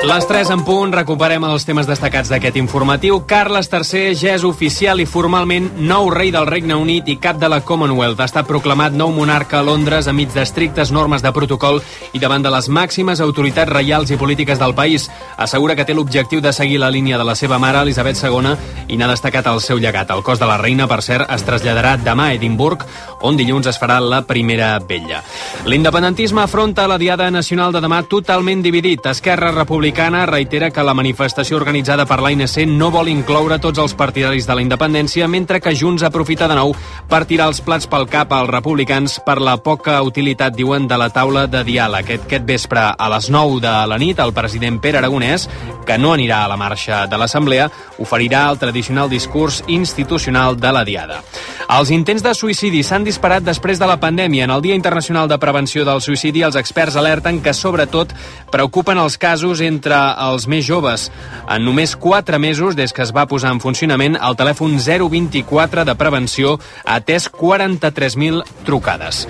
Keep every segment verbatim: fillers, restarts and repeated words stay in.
Les tres en punt, recuperem els temes destacats d'aquest informatiu. Carles tercer ja és oficial i formalment nou rei del Regne Unit i cap de la Commonwealth. Ha estat proclamat nou monarca a Londres enmig d'estrictes normes de protocol i davant de les màximes autoritats reials i polítiques del país. Assegura que té l'objectiu de seguir la línia de la seva mare, Elisabet segona, i n'ha destacat el seu llegat. El cos de la reina, per cert, es traslladarà demà a Edimburg, on dilluns es farà la primera vetlla. L'independentisme afronta la Diada Nacional de demà totalment dividit. Esquerra Republicana reitera que la manifestació organitzada per l'A N C no vol incloure tots els partidaris de la independència, mentre que Junts aprofita de nou per tirar els plats pel cap als republicans per la poca utilitat, diuen, de la taula de diàleg. Aquest vespre a les nou de la nit, el president Pere Aragonès, que no anirà a la marxa de l'Assemblea, oferirà el tradicional discurs institucional de la Diada. Els intents de suïcidi s'han disparat després de la pandèmia. En el Dia Internacional de Prevenció del Suïcidi, els experts alerten que, sobretot, preocupen els casos entre els més joves. En només quatre mesos, des que es va posar en funcionament, el telèfon zero vint-i-quatre de prevenció ha atès quaranta-tres mil trucades.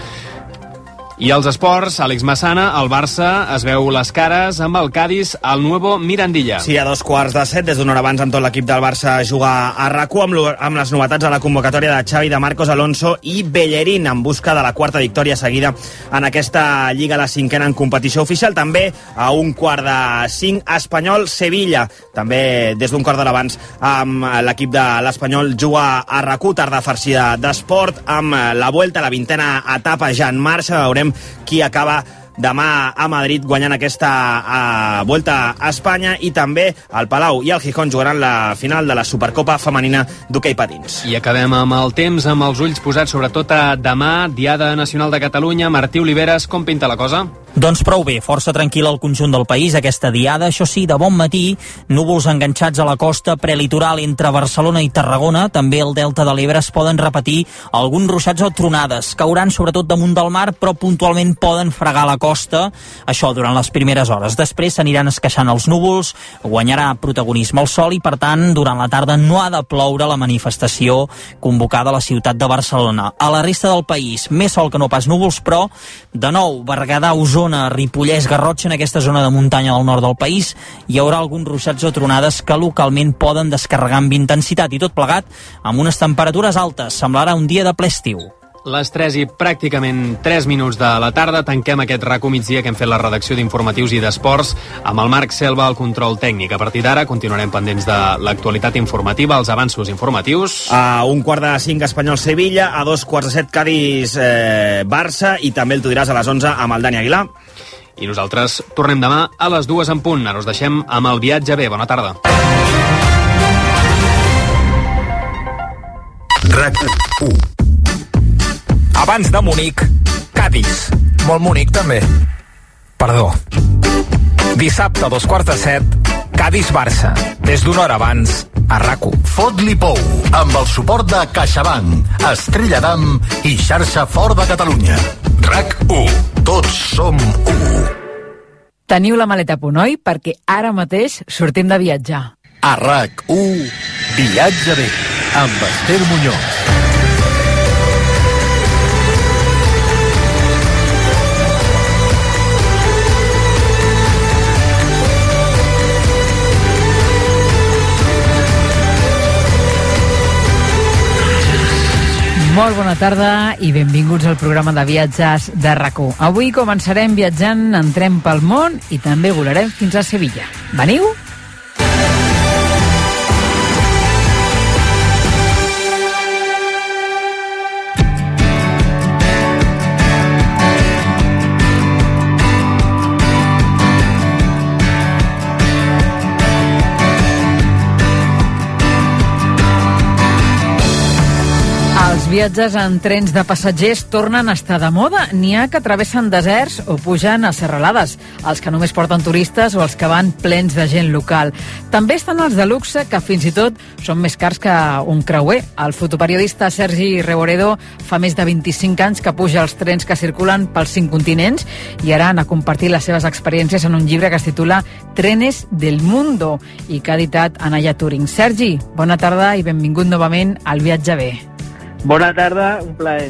I els esports, Àlex Massana, el Barça es veu les cares amb el Cádiz al Nuevo Mirandilla. Sí, a dos quarts de set, des d'una hora abans, amb tot l'equip del Barça juga a RAC u amb, amb les novetats a la convocatòria de Xavi, de Marcos Alonso i Bellerín, en busca de la quarta victòria seguida en aquesta Lliga, la cinquena en competició oficial. També a un quart de cinc, Espanyol-Sevilla. També des d'un quart d'hora abans, amb l'equip de l'Espanyol juga a RAC u, tarda farcida d'esport, amb la Vuelta, la vintena etapa ja en marxa. Veurem qui acaba demà a Madrid guanyant aquesta uh, Vuelta a Espanya, i també el Palau i el Gijón jugaran la final de la Supercopa femenina d'hoquei patins. I acabem amb el temps, amb els ulls posats sobretot a demà, Diada Nacional de Catalunya. Martí Oliveres, com pinta la cosa? Doncs prou bé, força tranquil al conjunt del país aquesta diada. Això sí, de bon matí, núvols enganxats a la costa prelitoral entre Barcelona i Tarragona. També al Delta de l'Ebre es poden repetir alguns ruixats o tronades. Cauran sobretot damunt del mar, però puntualment poden fregar la costa, això durant les primeres hores. Després s'aniran esqueixant els núvols, guanyarà protagonisme el sol i, per tant, durant la tarda no ha de ploure la manifestació convocada a la ciutat de Barcelona. A la resta del país, més sol que no pas núvols, però, de nou, Berguedà, Osona, Ripollès, Garrotxa, en aquesta zona de muntanya del nord del país, hi haurà alguns ruixats o tronades que localment poden descarregar amb intensitat, i tot plegat amb unes temperatures altes. Semblarà un dia de ple estiu. Les tres i pràcticament tres minuts de la tarda, tanquem aquest RAC u migdia que hem fet la redacció d'informatius i d'esports amb el Marc Selva al control tècnic. A partir d'ara continuarem pendents de l'actualitat informativa, els avanços informatius. A un quart de cinc, Espanyol-Sevilla, a dos quarts de set, Cádiz-Barça, eh, i també el tu diràs a les onze amb el Dani Aguilar. I nosaltres tornem demà a les dues en punt. Ara us deixem amb el viatge bé. Bona tarda. RAC u. Abans de Munic, Cádiz. Molt Munic, també. Perdó. Dissabte, a dos quarts de set, Cádiz-Barça. Des d'una hora abans, a RAC u. Fot-li pou, amb el suport de CaixaBank, Estrella d'Am i Xarxa Fort de Catalunya. RAC u. Tots som u. Teniu la maleta a punt, oi? Perquè ara mateix sortim de viatjar. A RAC u, Viatge bé, amb Esther Muñoz. Molt bona tarda i benvinguts al programa de viatges de RAC u. Avui començarem viatjant, entrem pel món i també volarem fins a Sevilla. Veniu? Els viatges en trens de passatgers tornen a estar de moda. N'hi ha que travessen deserts o pugen a serralades, els que només porten turistes o els que van plens de gent local. També estan els de luxe, que fins i tot són més cars que un creuer. El fotoperiodista Sergi Reboredo fa més de vint-i-cinc anys que puja els trens que circulen pels cinc continents i ara han a compartir les seves experiències en un llibre que es titula Trenes del Mundo i que ha editat Anaya Turing. Sergi, bona tarda i benvingut novament al Viatge bé. Bona tarda, un plaer.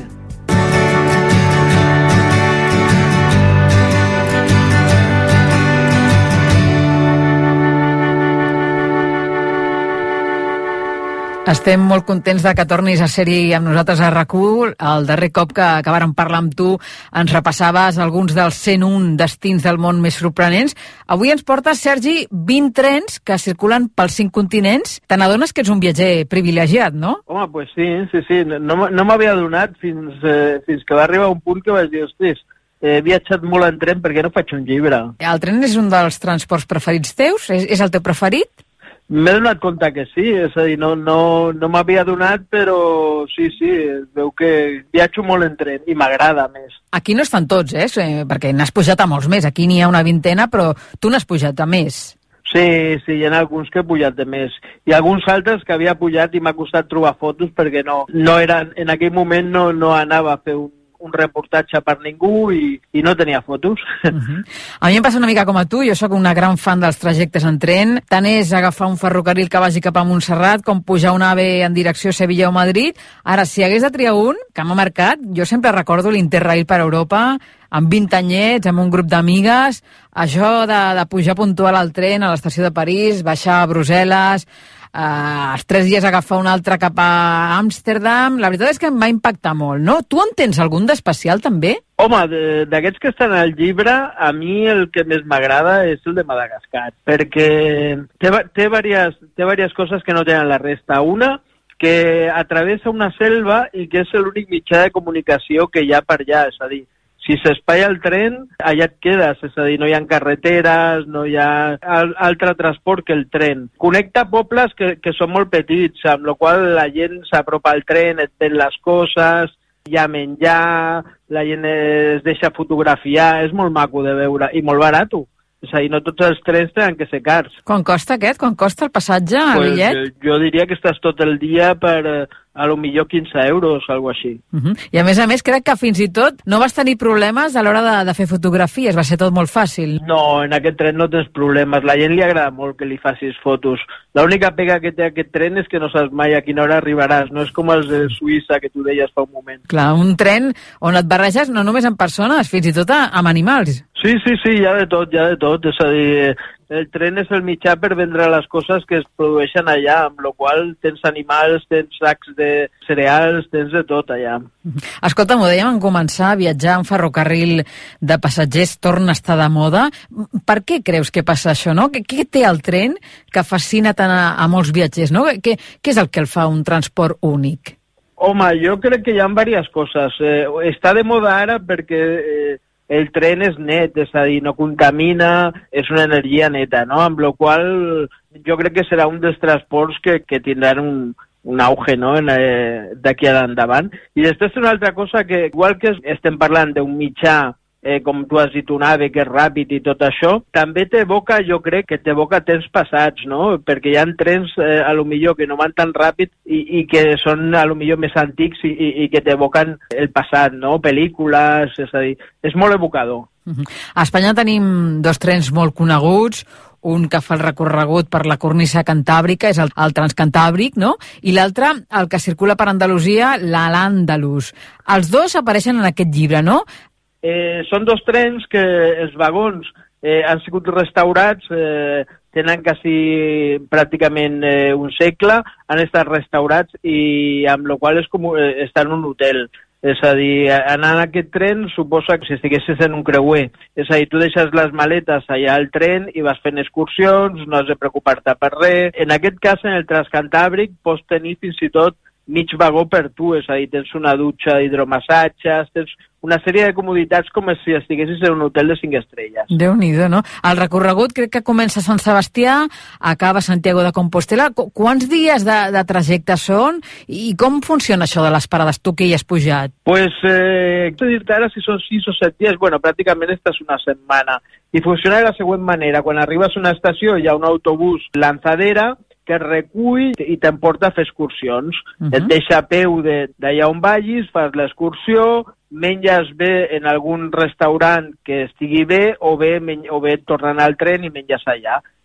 Estem molt contents de que tornis a ser-hi amb nosaltres a RAC u. El darrer cop que, que vàrem parlar amb tu ens repassaves alguns dels cent un destins del món més sorprenents. Avui ens portes, Sergi, vint trens que circulen pels cinc continents. Te n'adones que ets un viatger privilegiat, no? Home, pues sí, sí, sí. No, no m'havia adonat fins, eh, fins que va arribar un punt que vaig dir, ostres, he viatjat molt en tren, perquè no faig un llibre? El tren és un dels transports preferits teus? És, és el teu preferit? M'he donat compte que sí, és a dir, no, no, no m'havia donat, però sí, sí, veu que viatjo molt en tren i m'agrada més. Aquí no estan tots, eh? Perquè n'has pujat a molts més. Aquí n'hi ha una vintena, però tu n'has pujat a més. Sí, sí, hi ha alguns que he pujat de més. I alguns altres que havia pujat i m'ha costat trobar fotos perquè no, no eren, en aquell moment no, no anava a fer un un reportatge per ningú i, i no tenia fotos. Uh-huh. A mi em passa una mica com a tu, jo sóc una gran fan dels trajectes en tren, tant és agafar un ferrocarril que vagi cap a Montserrat com pujar un AVE en direcció a Sevilla o Madrid. Ara, si hagués de triar un, que m'ha marcat, jo sempre recordo l'Interrail per Europa, amb vint anyets, amb un grup d'amigues, això de, de pujar puntual al tren a l'estació de París, baixar a Brussel·les, Uh, els tres dies agafar un altre cap a Amsterdam. La veritat és que em va impactar molt, no? Tu en tens algun d'especial, també? Home, d'aquests que estan al llibre, a mi el que més m'agrada és el de Madagascar, perquè té, té, diverses, té diverses coses que no tenen la resta. Una, que atravessa una selva i que és l'únic mitjà de comunicació que hi ha per allà, és a dir, si s'espalla el tren, allà et quedes, és a dir, no hi ha carreteres, no hi ha altre transport que el tren. Connecta pobles que, que són molt petits, amb la qual la gent s'apropa al tren, et ven les coses, hi ha menjar, la gent es deixa fotografiar, és molt maco de veure i molt barat. És a dir, no tots els trens tenen que ser cars. Quan costa aquest? Quan costa el passatge, el pues, bitllet? Jo, jo diria que estàs tot el dia per a lo millor quinze euros, o alguna així. Uh -huh. I a més a més crec que fins i tot no vas tenir problemes a l'hora de, de fer fotografies, va ser tot molt fàcil. No, en aquest tren no tens problemes, la gent li agrada molt que li facis fotos. L'única pega que té aquest tren és que no saps mai a quina hora arribaràs, no és com els de Suïssa que tu deies fa un moment. Clar, un tren on et barreges no només amb persones, fins i tot amb animals. Sí, sí, sí, hi ha de tot, hi ha de tot, és a dir, el tren és el mitjà per vendre les coses que es produeixen allà, amb la qual tens animals, tens sacs de cereals, tens de tot allà. Escolta, m'ho dèiem en començar, a viatjar en ferrocarril de passatgers torna a estar de moda. Per què creus que passa això, no? Què, què té el tren que fascina tant a, a molts viatgers, no? Què, què és el que el fa un transport únic? Home, jo crec que hi ha diverses coses. Eh, està de moda ara perquè eh, el tren és net, és a dir, no contamina, és una energia neta, no? Amb la qual jo crec que serà un dels transports que, que tindran un, un auge, no?, eh, d'aquí a endavant. I després una altra cosa que, igual que estem parlant d'un mitjà, eh, com tu has dit, un AVE que és ràpid i tot això, també t'evoca, jo crec que t'evoca temps passats, no?, perquè hi ha trens eh, a lo millor que no van tan ràpid i, i que són a lo millor més antics i, i, i que t'evoquen el passat, no?, pel·lícules, és a dir, és molt evocador. A Espanya tenim dos trens molt coneguts, un que fa el recorregut per la cornisa cantàbrica, és el, el Transcantàbric, no? I l'altre, el que circula per Andalusia, l'Al-Àndalus. Els dos apareixen en aquest llibre, no? Eh, són dos trens que els vagons eh, han sigut restaurats, eh, tenen quasi pràcticament eh, un segle, han estat restaurats i amb la qual és com eh, estar en un hotel. És a dir, anar en aquest tren suposa que si estiguessis en un creuer. És a dir, tu deixes les maletes allà al tren i vas fent excursions, no has de preocupar-te per res. En aquest cas, en el Transcantàbric, pots tenir fins i tot mig vagó per tu, és a dir, tens una dutxa d'hidromassatges, tens una sèrie de comoditats com si estiguessis en un hotel de cinc estrelles. Déu-n'hi-do, no? El recorregut crec que comença a Sant Sebastià, acaba a Santiago de Compostela. Qu quants dies de, de trajecte són i com funciona això de les parades, tu que hi has pujat? Pues, eh, he dit ara si són sis o set dies, bueno, pràcticament esta és una setmana. I funciona de la següent manera, quan arribes a una estació hi ha un autobús lanzadera que et recull i t'emporta a fer excursions. Uh-huh. Et deixa a peu d'allà on vagis, fas l'excursió, menges bé en algun restaurant que estigui bé o bé, o bé tornant al tren i menges allà.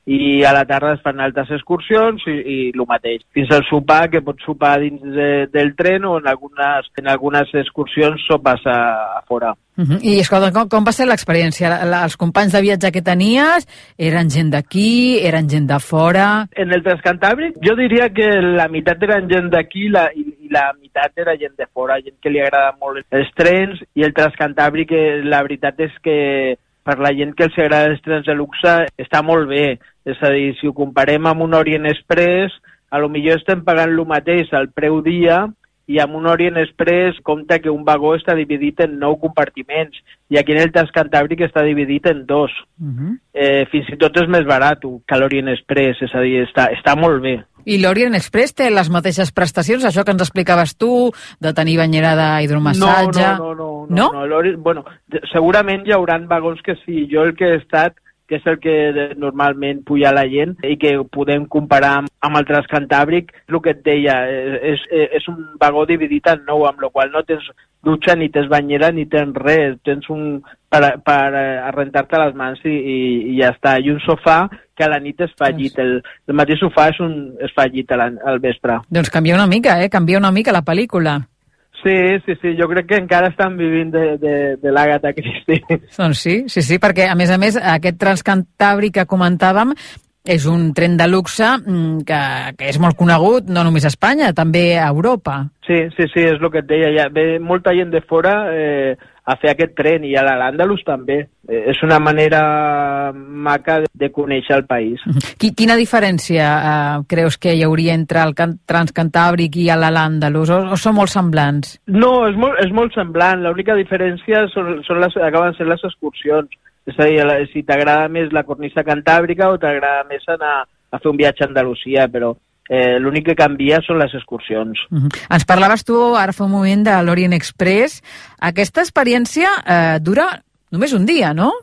i a la tarda es fan altres excursions i, i el mateix. Fins al sopar, que pots sopar dins de, del tren o en algunes, en algunes excursions sopes a, a fora. Uh-huh. I escolta, com, com va ser l'experiència? Els companys de viatge que tenies eren gent d'aquí, eren gent de fora? En el Transcantàbric jo diria que la meitat eren gent d'aquí la, i, i la meitat era gent de fora, gent que li agrada molt els trens, i el Transcantàbric, la veritat és que per la gent que els agrada els trens de luxe està molt bé. És a dir, si ho comparem amb un Orient Express, a lo millor estem pagant el mateix al preu dia, i amb un Orient Express compta que un vagó està dividit en nou compartiments, i aquí en el Transcantàbric està dividit en dos. Uh-huh. eh, fins i tot és més barat que l'Orient Express, és a dir, està, està molt bé. I l'Orient Express té les mateixes prestacions, això que ens explicaves tu, de tenir banyera d'hidromassatge? No, no, no. no, no, no? no bueno, segurament hi haurà vagons que sí. Jo el que he estat, que és el que normalment puja la gent i que podem comparar amb, amb el Transcantàbric, el que et deia, és, és un vagó dividit en nou, amb la qual no tens dutxa, ni tens banyera, ni tens res, tens un per, per arrentar-te les mans i, i, i ja està. I un sofà que a la nit es fa llit, el, el mateix sofà és un, es fa llit al vespre. Doncs canvia una mica, eh? Canvia una mica la pel·lícula. Sí, sí, sí, jo crec que encara estan vivint de, de, de l'Agatha Christie. Doncs sí, sí, sí, perquè a més a més aquest Transcantàbric que comentàvem és un tren de luxe que, que és molt conegut, no només a Espanya, també a Europa. Sí, sí, sí, és el que et deia, ja ve molta gent de fora eh, a fer aquest tren, i a l'Àndalus també. Eh, és una manera maca de, de conèixer el país. Quina diferència eh, creus que hi hauria entre el Transcantàbric i l'Àndalus, o, o són molt semblants? No, és molt, és molt semblant. L'única diferència són, són les, acaben sent les excursions. És a dir, si t'agrada més la cornisa cantàbrica o t'agrada més anar a fer un viatge a Andalusia, però eh, l'únic que canvia són les excursions. Uh-huh. Ens parlaves tu ara fa un moment de l'Orient Express. Aquesta experiència eh, dura només un dia, no?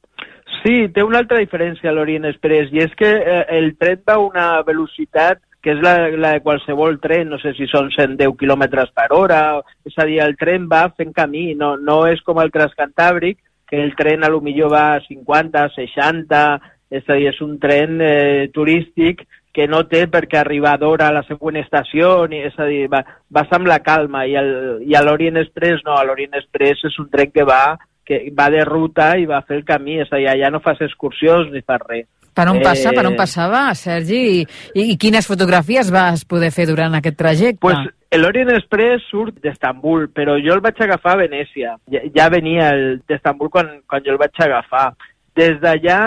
Sí, té una altra diferència l'Orient Express, i és que eh, el tren va a una velocitat que és la, la de qualsevol tren, no sé si són cent deu quilòmetres per hora, és a dir, el tren va fent camí, no, no és com el Transcantàbric, que el tren a lo millor va a cinquanta, seixanta, és a dir, és un tren eh, turístic que no té per què arribar d'hora a la següent estació, ni, és a dir, va, vas amb la calma, i, el, i a l'Orient Express no, a l'Orient Express és un tren que va, que va de ruta i va fer el camí, és a dir, allà no fas excursions ni fas res. Per on passa, eh... per on passava, Sergi? I, i, I quines fotografies vas poder fer durant aquest trajecte? Pues l'Orient Express surt d'Estambul, però jo el vaig agafar a Venècia. Ja, ja venia d'Estambul quan, quan jo el vaig agafar. Des d'allà,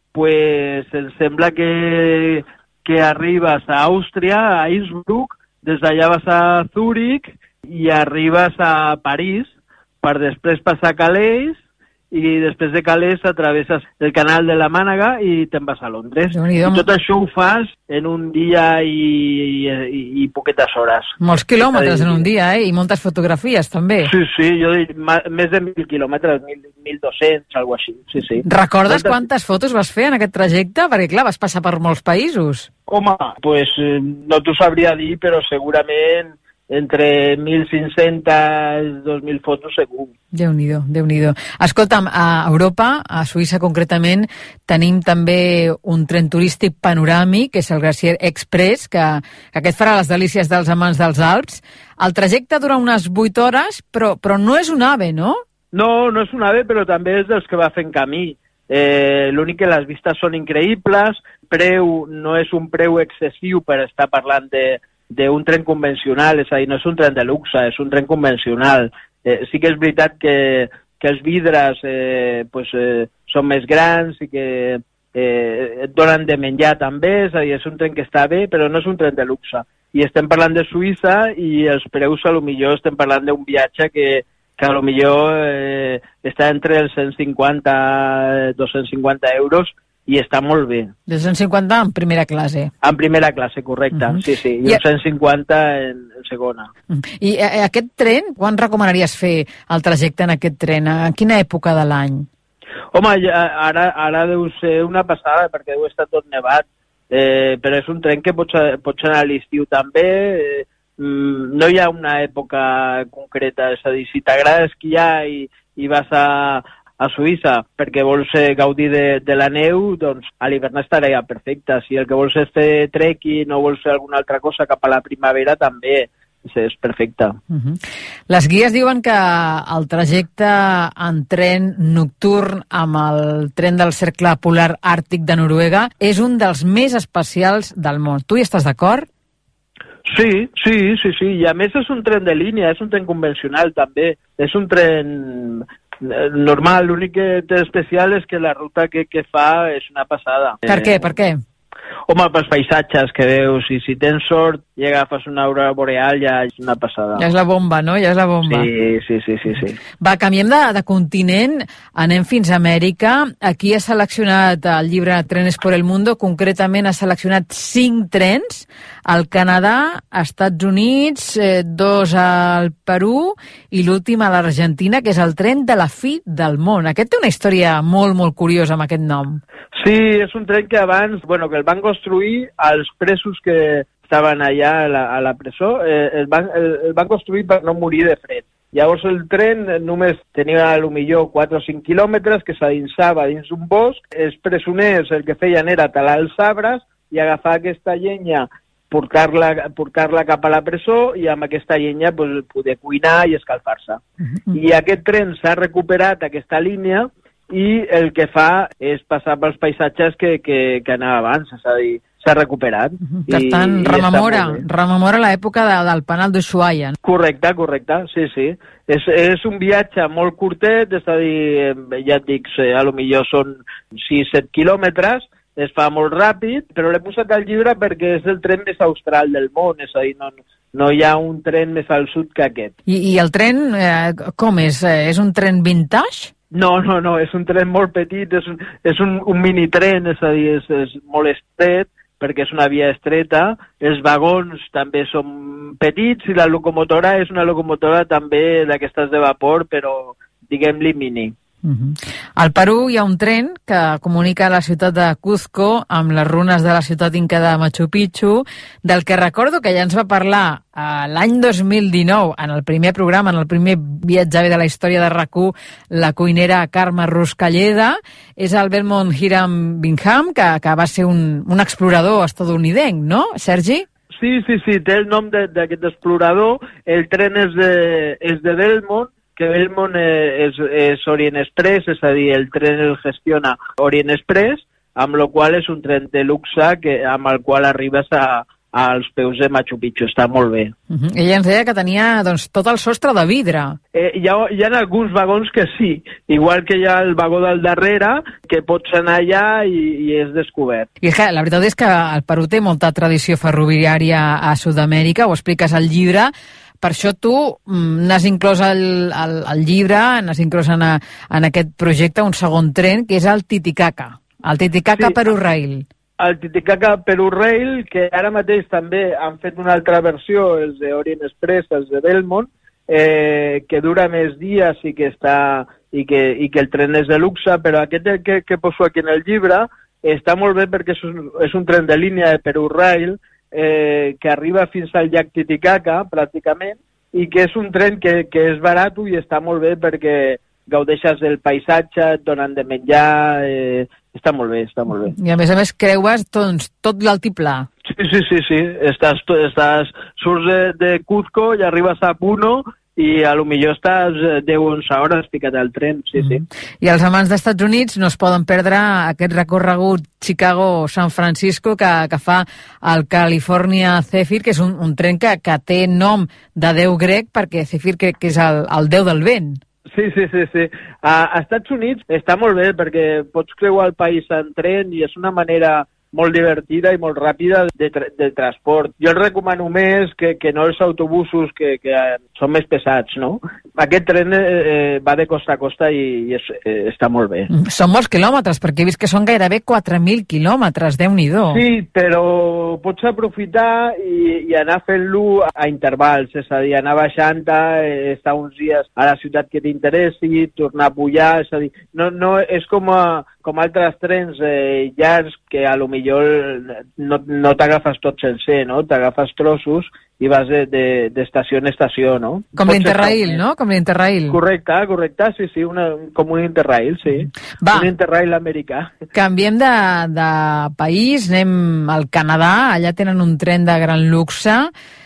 pues, em sembla que, que arribes a Àustria, a Innsbruck, des d'allà vas a Zúrich i arribes a París, per després passar a Calais, i després de Calais atravesses el canal de la Mànega i te'n vas a Londres. I tot això ho fas en un dia i, i, i poquetes hores. Molts quilòmetres en un dia, eh? I moltes fotografies, també. Sí, sí, jo dic més de mil quilòmetres, mil dos-cents, alguna cosa així, sí, sí. Recordes Moltes... quantes fotos vas fer en aquest trajecte? Perquè, clar, vas passar per molts països. Home, pues no t'ho sabria dir, però segurament entre mil cinc-centes i dos mil fotos segur. Déu-n'hi-do, Déu-n'hi-do. Escolta'm, a Europa, a Suïssa concretament, tenim també un tren turístic panoràmic, que és el Glacier Express, que, que aquest farà les delícies dels amants dels Alps. El trajecte dura unes vuit hores, però, però no és un AVE, no? No, no és un AVE, però també és dels que va fent camí. Eh, l'únic que les vistes són increïbles, preu no és un preu excessiu per estar parlant de d'un tren convencional, és a dir, no és un tren de luxe, és un tren convencional. Eh, sí que és veritat que, que els vidres eh, pues, eh, són més grans i que eh, et donen de menjar també, és a dir, és un tren que està bé, però no és un tren de luxe. I estem parlant de Suïssa i els preus a lo millor estem parlant d'un viatge que, que a lo millor eh, està entre els cent cinquanta i dos-cents cinquanta euros, i està molt bé. De cent cinquanta en primera classe. En primera classe, correcte, uh-huh. sí, sí, i, I cent cinquanta en, en segona. Uh-huh. I eh, aquest tren, quan recomanaries fer el trajecte en aquest tren? En quina època de l'any? Home, ja, ara, ara deu ser una passada, perquè deu estar tot nevat, eh, però és un tren que pots, pots anar a l'estiu també, eh, no hi ha una època concreta, és a dir, si t'agrada esquiar i, i vas a a Suïssa perquè vols eh, gaudir de, de la neu, doncs a l'hivern estarà perfecte. Si el que vols és fer trekking o vols fer alguna altra cosa cap a la primavera, també és perfecte. Uh-huh. Les guies diuen que el trajecte en tren nocturn amb el tren del Cercle Polar Àrtic de Noruega és un dels més especials del món. Tu hi estàs d'acord? Sí, sí, sí, sí. I a més és un tren de línia, és un tren convencional també. És un tren normal, l'únic que té especial és que la ruta que, que fa és una passada. Per què? Per què? Home, pels paisatges que veus, i si tens sort i agafes una aurora boreal, ja és una passada. Ja és la bomba, no? Ja és la bomba. Sí, sí, sí, sí. sí. Va, canviem de, de continent, anem fins a Amèrica. Aquí ha seleccionat el llibre Trenes por el Mundo, concretament ha seleccionat cinc trens al Canadà, Estats Units, eh, dos al Perú i l'últim a l'Argentina, que és el tren de la fi del món. Aquest té una història molt, molt curiosa amb aquest nom. Sí, és un tren que abans, bueno, que el van construir els presos que estaven allà a la, a la presó, eh, el, van, el, el van construir per no morir de fred. Llavors el tren només tenia a lo millor quatre o cinc quilòmetres, que s'adinsava dins un bosc. Els presoners el que feien era talar els arbres i agafar aquesta llenya, portar-la portar-la cap a la presó i amb aquesta llenya pues, poder cuinar i escalfar-se. Mm-hmm. I aquest tren s'ha recuperat, aquesta línia, i el que fa és passar pels paisatges que, que, que anava abans, és a dir, s'ha recuperat. Per tant, i, rememora, i rememora l'època de, del Penal d'Ushuaia. Correcte, correcte, sí, sí. És, és un viatge molt curtet, és a dir, ja et dic, a lo millor són sis set quilòmetres, es fa molt ràpid, però l'he posat al llibre perquè és el tren més austral del món, és a dir, no, no hi ha un tren més al sud que aquest. I, i el tren, eh, com és? És un tren vintage? No, no, no, és un tren molt petit, és un, és un, un minitren, és a dir, és, és molt estret, perquè és una via estreta, els vagons també són petits i la locomotora és una locomotora també d'aquestes de vapor, però diguem-li mini. Uh-huh. Al Perú hi ha un tren que comunica la ciutat de Cuzco amb les runes de la ciutat inca de Machu Picchu, del que recordo que ja ens va parlar uh, l'any dos mil dinou en el primer programa, en el primer viatge de la història de RAC u, la cuinera Carme Ruscalleda. És el Belmont Hiram Bingham, que, que va ser un, un explorador estadounidenc, no, Sergi? Sí, sí, sí, té el nom d'aquest explorador. El tren és de, és de Belmont, que Belmont és, és Orient Express, és a dir, el tren el gestiona Orient Express, amb la qual és un tren de luxe que, amb el qual arribes a, als peus de Machu Picchu. Està molt bé. Uh-huh. Ella ens deia que tenia doncs, tot el sostre de vidre. Eh, hi, ha, hi ha alguns vagons que sí, igual que hi ha el vagó del darrere, que pots anar allà i, i és descobert. I la veritat és que el Perú té molta tradició ferroviària a Sud-amèrica, ho expliques al llibre. Per això tu n'has inclòs el, el, el llibre, n'has inclòs en, a, en aquest projecte un segon tren, que és el Titicaca, el Titicaca sí, Perú Rail. El Titicaca Perú Rail, que ara mateix també han fet una altra versió, els de Orient Express, els de Belmont, eh, que dura més dies i que, està, i que, i que el tren és de luxe, però aquest que, que poso aquí en el llibre està molt bé perquè és un, és un tren de línia de Perú Rail, Eh, que arriba fins al llac Titicaca, pràcticament, i que és un tren que, que és barat i està molt bé perquè gaudeixes del paisatge, et donen de menjar, eh, està molt bé, està molt bé. I a més a més creues doncs, tot l'altiplà. Sí, sí, sí, sí. Estàs, estàs, surts de, de Cuzco i arribes a Puno i a lo millor estàs deu o onze hores ficat al tren, sí, mm. sí. I els amants dels Estats Units no es poden perdre aquest recorregut Chicago-San Francisco que, que fa el California Zephyr, que és un, un tren que, que té nom de déu grec, perquè Zephyr crec que és el, el déu del vent. Sí, sí, sí, sí. A, a Estats Units està molt bé perquè pots creuar el país en tren i és una manera molt divertida i molt ràpida de, tra de transport. Jo el recomano més que, que no els autobusos que, que són més pesats, no? Aquest tren eh, va de costa a costa i, i és, eh, està molt bé. Són molts quilòmetres, perquè he vist que són gairebé quatre mil quilòmetres, Déu-n'hi-do. Sí, però pots aprofitar i, i anar fent-lo a intervals, és a dir, anar baixant-te, eh, estar uns dies a la ciutat que t'interessi, tornar a pujar, és a dir, no, no és com a com altres trens eh, llargs que a lo millor no, no t'agafes tot sencer, no? T'agafes trossos i vas de, de, d'estació en estació, no? Com l'Interrail, no? Com l'Interrail. Correcte, correcte, sí, sí, una, com un Interrail, sí. Va. Un Interrail americà. Canviem de, de país, anem al Canadà, allà tenen un tren de gran luxe,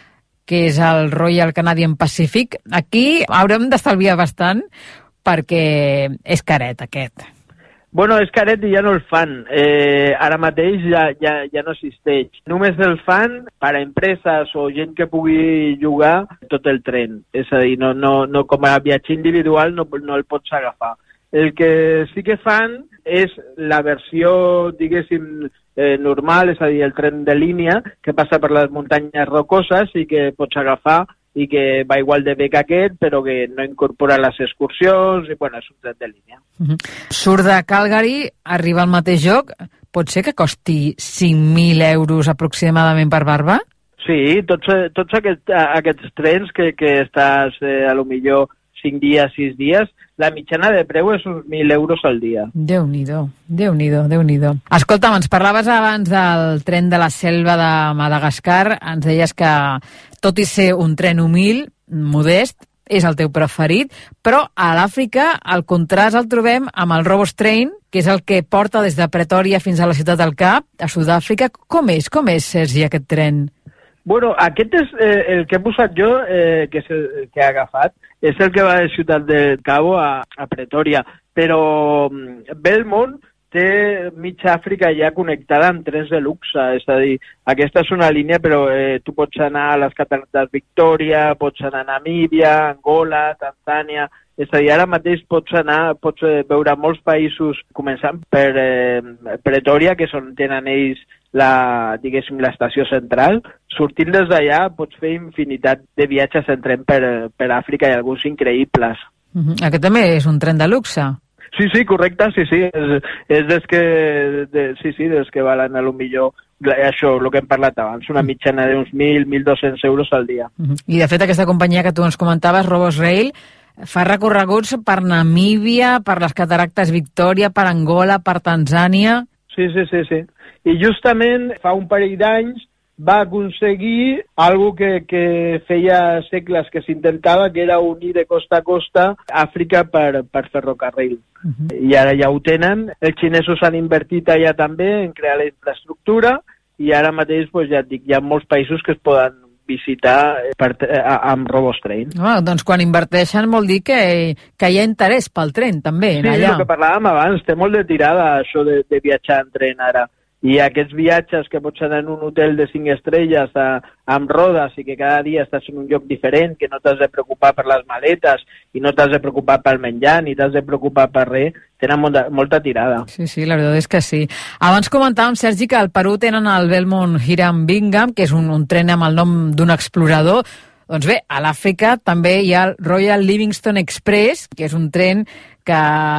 que és el Royal Canadian Pacific. Aquí haurem d'estalviar bastant, perquè és caret, aquest. Bueno, és caret i ja no el fan. Eh, ara mateix ja, ja, ja no existeix. Només el fan per a empreses o gent que pugui llogar tot el tren. És a dir, no, no, no, com a viatge individual no, no el pots agafar. El que sí que fan és la versió, diguéssim, eh, normal, és a dir, el tren de línia que passa per les muntanyes rocoses i que pots agafar i que va igual de bé que aquest, però que no incorpora les excursions, i bueno, és un tren de línia. Uh-huh. Surt de Calgary, arriba al mateix lloc, pot ser que costi cinc mil euros aproximadament per barba? Sí, tots, tots aquest, aquests trens que, que estàs eh, a lo millor cinc dies, sis dies, la mitjana de preu és uns mil euros al dia. Déu-n'hi-do, Déu-n'hi-do, Déu-n'hi-do. Escolta'm, ens parlaves abans del tren de la selva de Madagascar, ens deies que, tot i ser un tren humil, modest, és el teu preferit, però a l'Àfrica el contrast el trobem amb el Robos Train, que és el que porta des de Pretòria fins a la ciutat del Cap, a Sud-àfrica. Com és, com és, Sergi, aquest tren? Bueno, aquest és eh, el que he posat jo, eh, que és el que he agafat, és el que va de Ciutat del Cabo a, a Pretòria, però Belmont té mitja Àfrica ja connectada amb trens de luxe, és a dir, aquesta és una línia, però eh, tu pots anar a les Cataractes Victòria, pots anar a Namíbia, Angola, Tanzània, és a dir, ara mateix pots anar, pots eh, veure molts països, començant per eh, Pretòria, que és on tenen ells la, diguéssim, l'estació central. Sortint des d'allà pots fer infinitat de viatges en tren per, per Àfrica i alguns increïbles. Uh-huh. Aquest també és un tren de luxe. Sí, sí, correcte, sí, sí, és, és des que, de, sí, sí, des que valen a lo millor, això, el que hem parlat abans, una mitjana d'uns mil, mil dos-cents euros al dia. Uh-huh. I de fet aquesta companyia que tu ens comentaves, Robos Rail, fa recorreguts per Namíbia, per les Cataractes Victòria, per Angola, per Tanzània... Sí, sí, sí, sí. I justament fa un parell d'anys va aconseguir algo que, que feia segles que s'intentava, que era unir de costa a costa Àfrica per, per ferrocarril. Uh-huh. I ara ja ho tenen. Els xinesos han invertit allà també en crear la infraestructura i ara mateix, pues, ja et dic, hi ha molts països que es poden visitar per, a, amb Robos Train. Ah, doncs quan inverteixen vol dir que, que hi ha interès pel tren, també, sí, allà. Sí, el que parlàvem abans, té molt de tirada això de, de viatjar en tren ara. I aquests viatges que pots anar en un hotel de cinc estrelles a, amb rodes i que cada dia estàs en un lloc diferent, que no t'has de preocupar per les maletes i no t'has de preocupar pel menjar ni t'has de preocupar per res, tenen molta, molta tirada. Sí, sí, la veritat és que sí. Abans comentàvem, Sergi, que al Perú tenen el Belmont Hiram Bingham, que és un, un tren amb el nom d'un explorador. Doncs bé, a l'Àfrica també hi ha el Royal Livingstone Express, que és un tren que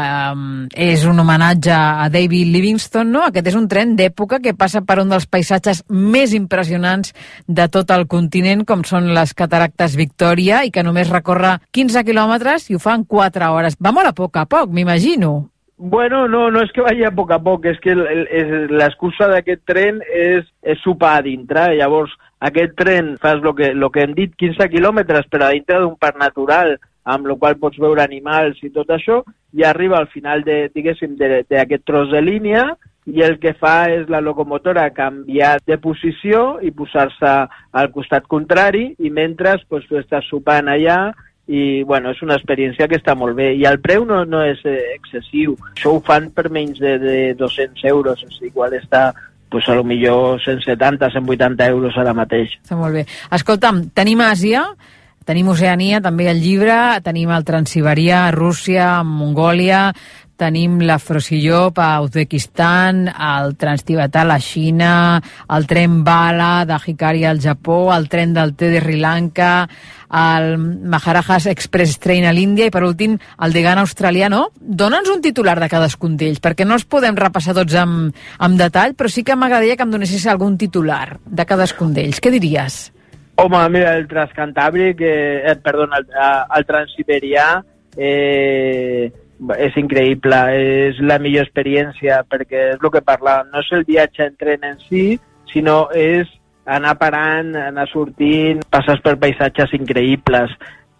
um, és un homenatge a David Livingstone, no? Aquest és un tren d'època que passa per un dels paisatges més impressionants de tot el continent, com són les Cataractes Victòria, i que només recorre quinze quilòmetres i ho fa en quatre hores. Va molt a poc a poc, m'imagino. Bueno, no, no és que vagi a poc a poc, és que l'excusa d'aquest tren és, és sopar a dintre. Llavors, aquest tren fas el que, lo que hem dit, quinze quilòmetres, però a dintre d'un parc natural, amb el qual pots veure animals i tot això, i arriba al final de, diguéssim, d'aquest tros de línia, i el que fa és la locomotora canviar de posició i posar-se al costat contrari, i mentre pues, tu estàs sopant allà, i bueno, és una experiència que està molt bé. I el preu no, no és eh, excessiu. Això ho fan per menys de, de dos-cents euros, o sigui, igual està pues, a lo millor cent setanta, cent vuitanta euros ara mateix. Està molt bé. Escolta'm, tenim Àsia, tenim Oceania, també el llibre, tenim el Transsiberià, Rússia, Mongòlia, tenim l'Afrosillop a Uzbekistan, el Transtibetà a la Xina, el tren Bala de Hikari al Japó, el tren del Té de Sri Lanka, el Maharajas Express Train a l'Índia i, per últim, el Degana australià, no? Dóna'ns un titular de cadascun d'ells, perquè no els podem repassar tots amb, amb detall, però sí que m'agradaria que em donessis algun titular de cadascun d'ells. Què diries? Home, mira, el Transcantàbric, eh, perdona, el, el Transsiberià, eh, és increïble, és la millor experiència, perquè és el que parlàvem, no és el viatge en tren en si, sinó és anar parant, anar sortint, passes per paisatges increïbles,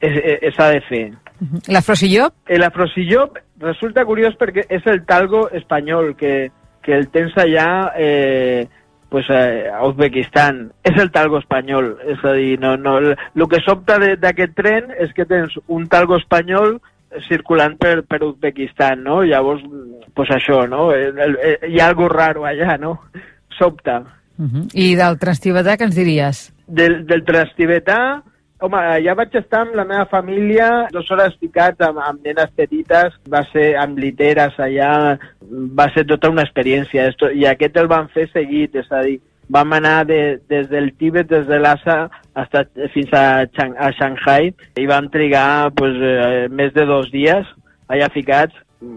s'ha de fer. L'afrosillop? L'afrosillop resulta curiós perquè és el talgo espanyol, que, que el tens allà eh, pues, eh, a Uzbekistan. És el talgo espanyol, és a dir, no, no, el que s'opta d'aquest tren és que tens un talgo espanyol circulant per, per Uzbekistan, no? Llavors, pues això, no? Hi ha algo raro allà, no? S'opta. Uh-huh. I del transtibetà què ens diries? Del, del transtibetà, home, ja vaig estar amb la meva família dues hores ficats amb, amb nenes petites, va ser amb literes allà, va ser tota una experiència. Esto, i aquest el van fer seguit, és a dir, vam anar de, des del Tíbet, des de Lhasa, hasta, fins a, Chang, a Shanghai, i vam trigar pues, eh, més de dos dies allà ficats.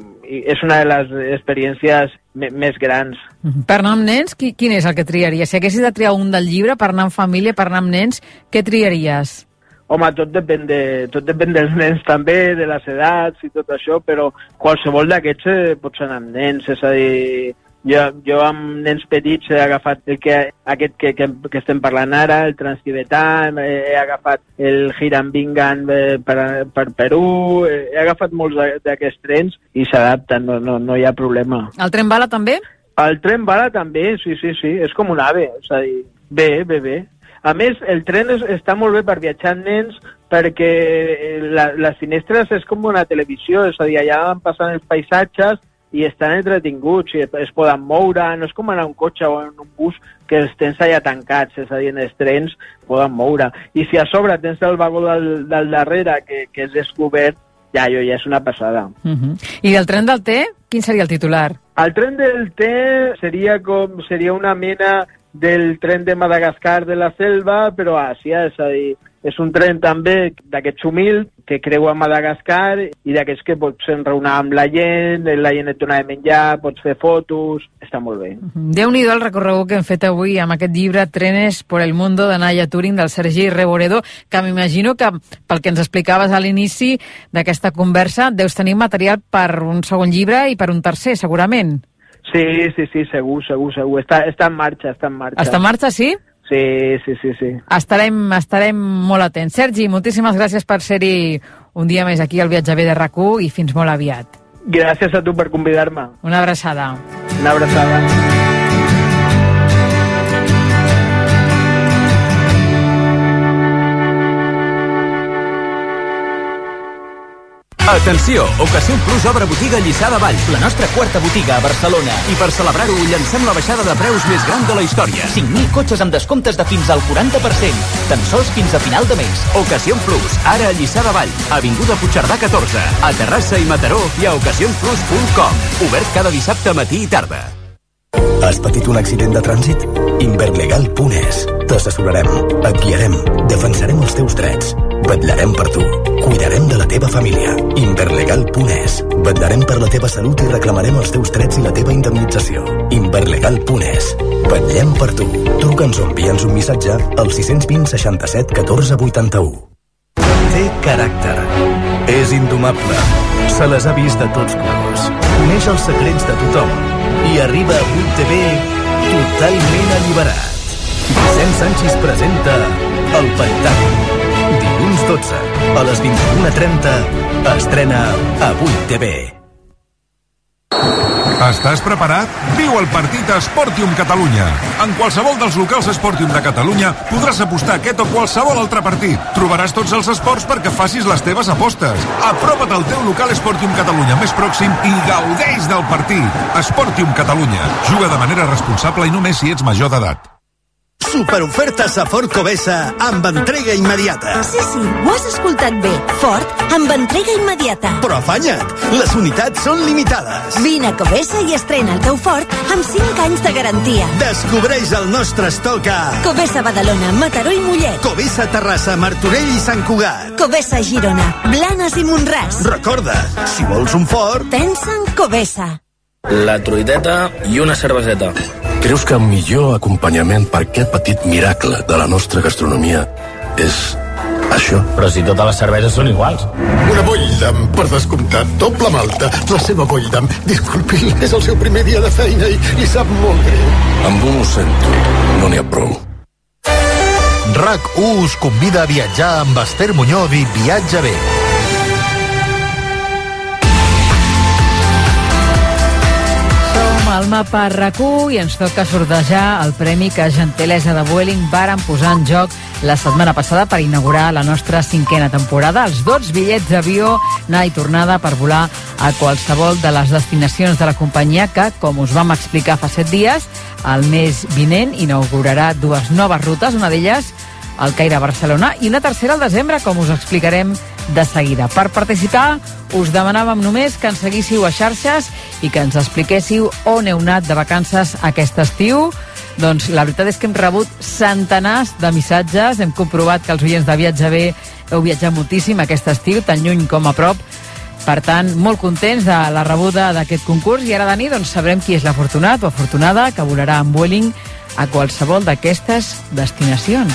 I és una de les experiències més grans. Per anar amb nens, qui, quin és el que triaries? Si haguessis de triar un del llibre, per anar amb família, per anar amb nens, què triaries? Home, tot depèn, de, tot depèn dels nens també, de les edats i tot això, però qualsevol d'aquests eh, pots anar amb nens, és a dir, jo, jo amb nens petits he agafat el que, aquest que, que, que estem parlant ara, el transtibetà, he, he agafat el Hiranbingan eh, per, per Perú, he agafat molts d'aquests trens i s'adapten, no, no, no hi ha problema. El tren bala també? El tren bala també, sí, sí, sí, és com un ave, és a dir, bé, bé, bé. A més, el tren és, està molt bé per viatjar amb nens perquè la, les finestres és com una televisió, és a dir, allà van passant els paisatges i estan entretinguts, i es poden moure, no és com anar en un cotxe o en un bus que els tens allà tancats, és a dir, en els trens poden moure. I si a sobre tens el vagó del, del darrere que, que és descobert, ja, jo, ja és una passada. Uh-huh. I del tren del té, quin seria el titular? El tren del té seria com seria una mena del tren de Madagascar de la selva, però a Àsia, és a dir, és un tren també d'aquests humil que creua Madagascar i d'aquests que pots enraonar amb la gent, la gent et dona de menjar, pots fer fotos, està molt bé. Déu-n'hi-do el recorregut que hem fet avui amb aquest llibre Trenes por el mundo de Naya Turing del Sergi Reboredo, que m'imagino que pel que ens explicaves a l'inici d'aquesta conversa deus tenir material per un segon llibre i per un tercer, segurament. Sí, sí, sí, segur, segur, segur. Està, està en marxa, està en marxa. Està en marxa, sí? Sí, sí, sí, sí. Estarem, estarem molt atents. Sergi, moltíssimes gràcies per ser-hi un dia més aquí al Viatjaver de RAC u i fins molt aviat. Gràcies a tu per convidar-me. Una abraçada. Una abraçada. Atenció! Ocasión Plus obre botiga a Lliçà de Vall, la nostra quarta botiga a Barcelona. I per celebrar-ho, llancem la baixada de preus més gran de la història. cinc mil cotxes amb descomptes de fins al quaranta per cent. Tan sols fins a final de mes. Ocasión Plus, ara a Lliçà de Vall, avinguda Puigcerdà catorze, a Terrassa i Mataró i a ocasión plus punt com. Obert cada dissabte matí i tarda. Has patit un accident de trànsit? Inverlegal punt es. T'assessorarem, et guiarem, defensarem els teus drets, vetllarem per tu, cuidarem de la teva família. Inverlegal punt es. Vetllarem per la teva salut i reclamarem els teus drets i la teva indemnització. Inverlegal punt es. Vetllem per tu. Truca'ns o envia'ns un missatge al sis vint seixanta-set catorze vuitanta-u. Té caràcter. És indomable. Se les ha vist de tots colors. Coneix els secrets de tothom. I arriba a vuit T V totalment alliberat. Vicent Sanchis presenta El Pentàgon. Dilluns dotze, a les vint-i-una trenta, estrena a vuit T V. Estàs preparat? Viu el partit a Sportium Catalunya. En qualsevol dels locals Sportium de Catalunya podràs apostar aquest o qualsevol altre partit. Trobaràs tots els esports perquè facis les teves apostes. Apropa't al teu local Sportium Catalunya més pròxim i gaudeix del partit. Sportium Catalunya. Juga de manera responsable i només si ets major d'edat. Superofertes a Ford Covesa amb entrega immediata. Sí, sí, ho has escoltat bé. Ford amb entrega immediata. Però afanya't, les unitats són limitades. Vine a Covesa i estrena el teu Ford amb cinc anys de garantia. Descobreix el nostre estoc a Covesa Badalona, Mataró i Mollet. Covesa Terrassa, Martorell i Sant Cugat. Covesa Girona, Blanes i Montràs. Recorda, si vols un Ford, pensa en Covesa. La truiteta i una cerveseta. Creus que el millor acompanyament per aquest petit miracle de la nostra gastronomia és això? Però si totes les cerveses són iguals. Una Boydam, per descomptat, doble malta. La seva Boydam. Disculpi, és el seu primer dia de feina i li sap molt greu. Amb un ho sento, no n'hi ha prou. RAC u us convida a viatjar amb Esther Muñoz i Viatja bé. Al mapa RAC u i ens toca sortejar el premi que Gentilesa de Vueling varen posar en joc la setmana passada per inaugurar la nostra cinquena temporada. Els dos bitllets d'avió, anar i tornada per volar a qualsevol de les destinacions de la companyia que, com us vam explicar fa set dies, el mes vinent inaugurarà dues noves rutes, una d'elles al Caire a Barcelona i una tercera al desembre, com us explicarem de seguida. Per participar, us demanàvem només que ens seguíssiu a xarxes i que ens expliquéssiu on heu anat de vacances aquest estiu. Doncs la veritat és que hem rebut centenars de missatges, hem comprovat que els oients de Viatge bé heu viatjat moltíssim aquest estiu, tan lluny com a prop. Per tant, molt contents de la rebuda d'aquest concurs i ara, Dani, doncs sabrem qui és l'afortunat o afortunada que volarà amb Vueling a qualsevol d'aquestes destinacions.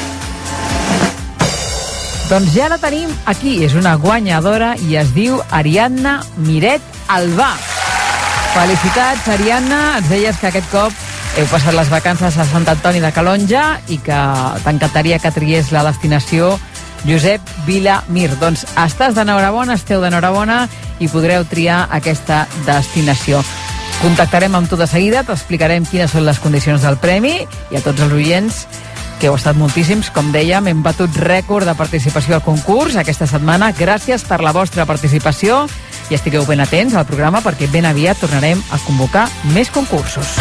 Doncs ja la tenim aquí, és una guanyadora i es diu Ariadna Miret Albà. Felicitats, Ariadna, ens deies que aquest cop heu passat les vacances a Sant Antoni de Calonja i que t'encantaria que triés la destinació Josep Vila Mir. Doncs estàs d'enhorabona, esteu d'enhorabona i podreu triar aquesta destinació. Contactarem amb tu de seguida, t'explicarem quines són les condicions del premi i a tots els oients que heu estat moltíssims, com dèiem, hem batut rècord de participació al concurs aquesta setmana. Gràcies per la vostra participació i estigueu ben atents al programa perquè ben aviat tornarem a convocar més concursos.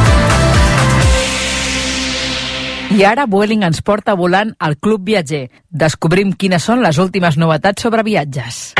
I ara Vueling ens porta volant al Club Viatger. Descobrim quines són les últimes novetats sobre viatges.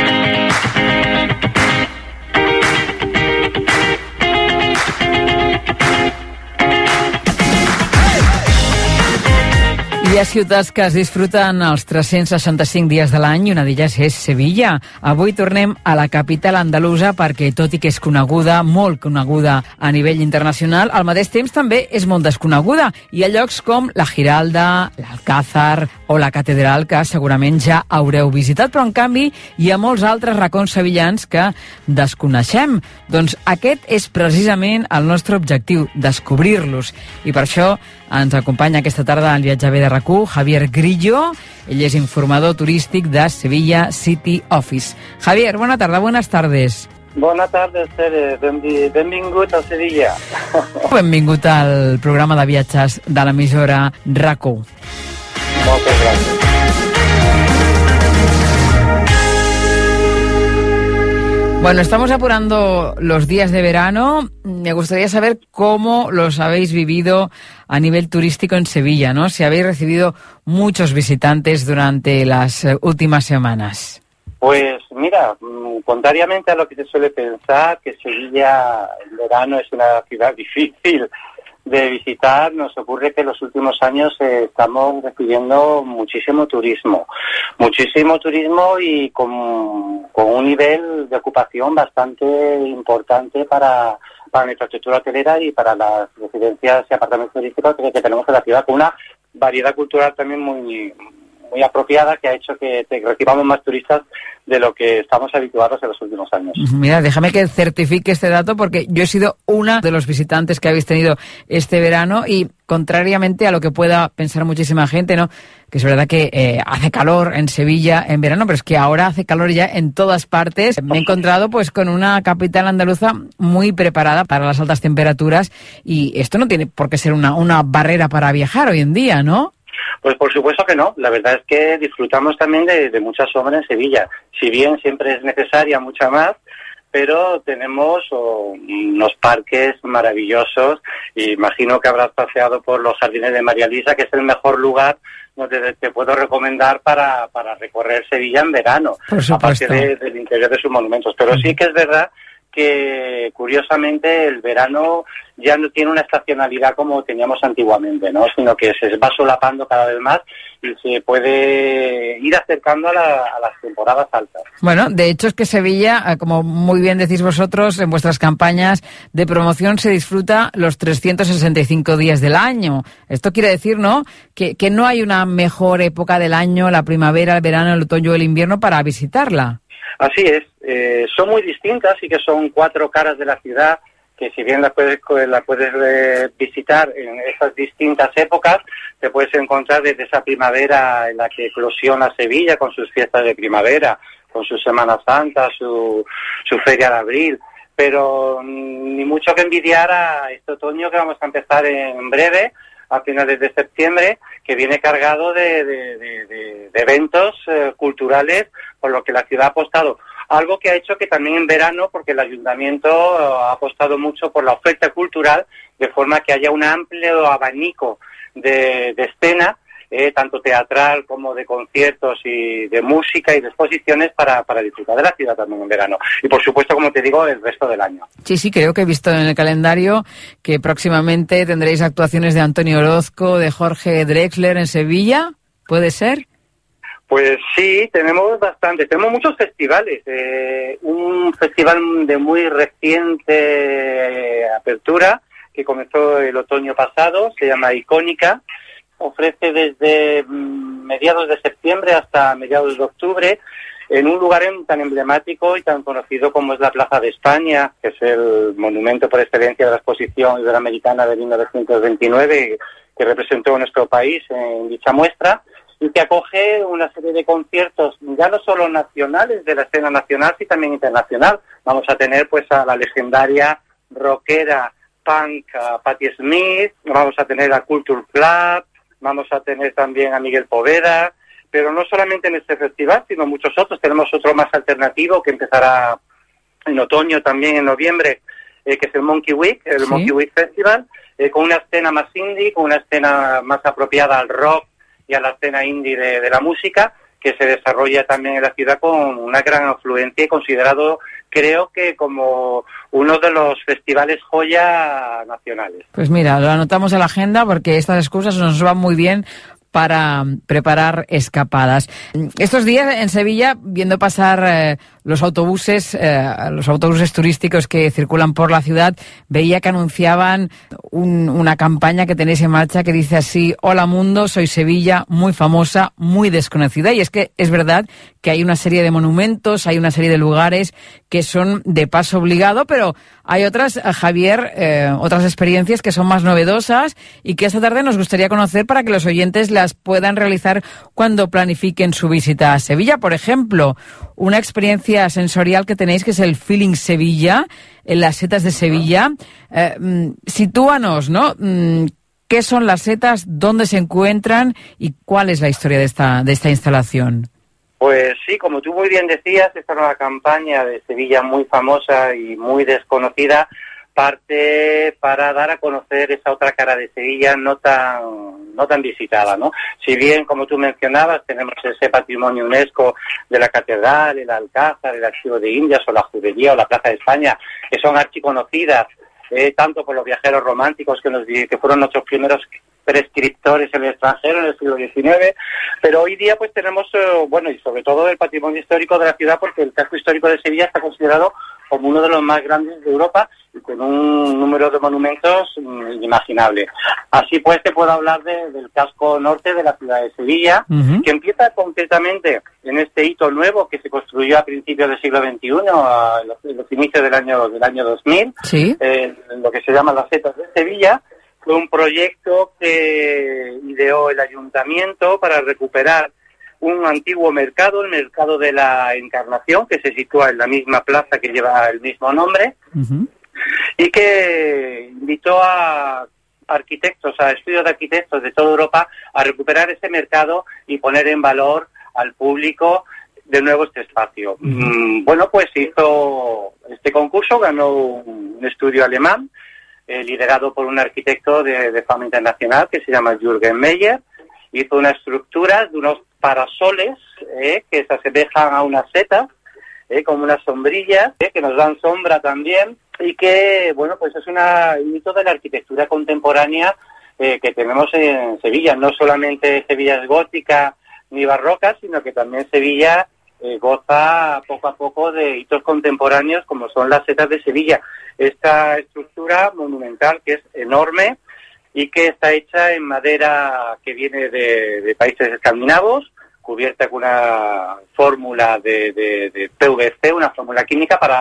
Hi ha ciutats que es disfruten els tres-cents seixanta-cinc dies de l'any i una d'elles és Sevilla. Avui tornem a la capital andalusa perquè, tot i que és coneguda, molt coneguda a nivell internacional, al mateix temps també és molt desconeguda. Hi ha llocs com la Giralda, l'Alcázar o la Catedral que segurament ja haureu visitat, però en canvi hi ha molts altres racons sevillans que desconeixem. Doncs aquest és precisament el nostre objectiu, descobrir-los. I per això ens acompanya aquesta tarda al Viatge bé de RAC u Javier Grillo. Ell és informador turístic de Sevilla City Office. Javier, bona tarda, buenas tardes. Bona tarda, Tere. Benvingut a Sevilla. Benvingut al programa de viatges de l'emissora RAC u. Moltes gràcies. Bueno, estamos apurando los días de verano. Me gustaría saber cómo los habéis vivido a nivel turístico en Sevilla, ¿no? Si habéis recibido muchos visitantes durante las últimas semanas. Pues mira, contrariamente a lo que se suele pensar, que Sevilla en verano es una ciudad difícil de visitar, nos ocurre que en los últimos años eh, estamos recibiendo muchísimo turismo, muchísimo turismo y con, con un nivel de ocupación bastante importante para, para la infraestructura hotelera y para las residencias y apartamentos turísticos que, que tenemos en la ciudad, con una variedad cultural también muy, muy apropiada que ha hecho que te recibamos más turistas de lo que estamos habituados en los últimos años. Mira, déjame que certifique este dato porque yo he sido una de los visitantes que habéis tenido este verano y contrariamente a lo que pueda pensar muchísima gente, ¿no? Que es verdad que eh, hace calor en Sevilla en verano, pero es que ahora hace calor ya en todas partes. Me he encontrado pues con una capital andaluza muy preparada para las altas temperaturas y esto no tiene por qué ser una, una barrera para viajar hoy en día, ¿no? Pues por supuesto que no. La verdad es que disfrutamos también de, de mucha sombra en Sevilla. Si bien siempre es necesaria mucha más, pero tenemos oh, unos parques maravillosos. Y imagino que habrás paseado por los jardines de María Luisa, que es el mejor lugar donde te puedo recomendar para, para recorrer Sevilla en verano, aparte de, del interior de sus monumentos. Pero sí que es verdad que curiosamente el verano ya no tiene una estacionalidad como teníamos antiguamente, ¿no? Sino que se va solapando cada vez más y se puede ir acercando a, la, a las temporadas altas. Bueno, de hecho es que Sevilla, como muy bien decís vosotros en vuestras campañas de promoción, se disfruta los trescientos sesenta y cinco días del año. Esto quiere decir, ¿no?, que, que no hay una mejor época del año, la primavera, el verano, el otoño o el invierno, para visitarla. Así es, eh, son muy distintas y que son cuatro caras de la ciudad que si bien la puedes, la puedes eh, visitar en esas distintas épocas, te puedes encontrar desde esa primavera en la que eclosiona Sevilla con sus fiestas de primavera, con su Semana Santa, su, su Feria de Abril, pero ni mucho que envidiar a este otoño que vamos a empezar en breve, a finales de septiembre, que viene cargado de, de, de, de, de eventos eh, culturales, por lo que la ciudad ha apostado. Algo que ha hecho que también en verano, porque el ayuntamiento ha apostado mucho por la oferta cultural, de forma que haya un amplio abanico de, de escena, eh, tanto teatral como de conciertos y de música y de exposiciones para, para disfrutar de la ciudad también en verano. Y por supuesto, como te digo, el resto del año. Sí, sí, creo que he visto en el calendario que próximamente tendréis actuaciones de Antonio Orozco, de Jorge Drexler en Sevilla, ¿puede ser? Pues sí, tenemos bastante. Tenemos muchos festivales. Eh, un festival de muy reciente apertura que comenzó el otoño pasado, se llama Icónica. Ofrece desde mediados de septiembre hasta mediados de octubre en un lugar tan emblemático y tan conocido como es la Plaza de España, que es el monumento por excelencia de la exposición iberoamericana de mil novecientos veintinueve que representó a nuestro país en dicha muestra, y que acoge una serie de conciertos ya no solo nacionales de la escena nacional, sino también internacional. Vamos a tener pues a la legendaria rockera punk a Patti Smith, vamos a tener a Culture Club, vamos a tener también a Miguel Poveda, pero no solamente en este festival, sino muchos otros. Tenemos otro más alternativo que empezará en otoño, también en noviembre, eh, que es el Monkey Week, el ¿Sí? Monkey Week Festival, eh, con una escena más indie, con una escena más apropiada al rock y a la escena indie de, de la música, que se desarrolla también en la ciudad con una gran afluencia y considerado, creo que, como uno de los festivales joya nacionales. Pues mira, lo anotamos en la agenda porque estas excusas nos van muy bien para preparar escapadas. Estos días en Sevilla, viendo pasar eh, los autobuses, eh, los autobuses turísticos que circulan por la ciudad, veía que anunciaban un, una campaña que tenéis en marcha que dice así: hola mundo, soy Sevilla, muy famosa, muy desconocida. Y es que es verdad que hay una serie de monumentos, hay una serie de lugares que son de paso obligado, pero hay otras, Javier, eh, otras experiencias que son más novedosas y que esta tarde nos gustaría conocer para que los oyentes las puedan realizar cuando planifiquen su visita a Sevilla. Por ejemplo, una experiencia sensorial que tenéis que es el Feeling Sevilla, en las setas de Sevilla. Eh, sitúanos, ¿no? ¿Qué son las setas? ¿Dónde se encuentran? ¿Y cuál es la historia de esta, de esta instalación? Pues sí, como tú muy bien decías, esta nueva campaña de Sevilla muy famosa y muy desconocida parte para dar a conocer esa otra cara de Sevilla no tan no tan visitada, ¿no? Si bien, como tú mencionabas, tenemos ese patrimonio UNESCO de la Catedral, el Alcázar, el Archivo de Indias o la Judería o la Plaza de España, que son archiconocidas eh, tanto por los viajeros románticos que, nos, que fueron nuestros primeros prescriptores en el extranjero en el siglo diecinueve, pero hoy día pues tenemos, eh, bueno, y sobre todo el patrimonio histórico de la ciudad, porque el casco histórico de Sevilla está considerado como uno de los más grandes de Europa y con un número de monumentos inimaginable. Así pues, te puedo hablar de, del casco norte de la ciudad de Sevilla, uh-huh. que empieza concretamente en este hito nuevo que se construyó a principios del siglo veintiuno, a los, a los inicios del año del año dos mil, ¿Sí? eh, lo que se llama las setas de Sevilla. Fue un proyecto que ideó el ayuntamiento para recuperar un antiguo mercado, el mercado de la Encarnación, que se sitúa en la misma plaza que lleva el mismo nombre, uh-huh. y que invitó a arquitectos, a estudios de arquitectos de toda Europa a recuperar ese mercado y poner en valor al público de nuevo este espacio. Uh-huh. Mm, bueno, pues hizo este concurso, ganó un estudio alemán, eh, liderado por un arquitecto de, de fama internacional que se llama Jürgen Meyer. Hizo una estructura de unos parasoles eh, que se asemejan a unas setas, eh, como unas sombrillas, eh, que nos dan sombra también, y que, bueno, pues es una, un hito de la arquitectura contemporánea eh, que tenemos en Sevilla. No solamente Sevilla es gótica ni barroca, sino que también Sevilla eh, goza poco a poco de hitos contemporáneos como son las setas de Sevilla. Esta estructura monumental que es enorme y que está hecha en madera que viene de, de países escandinavos, cubierta con una fórmula de, de, de P V C, una fórmula química para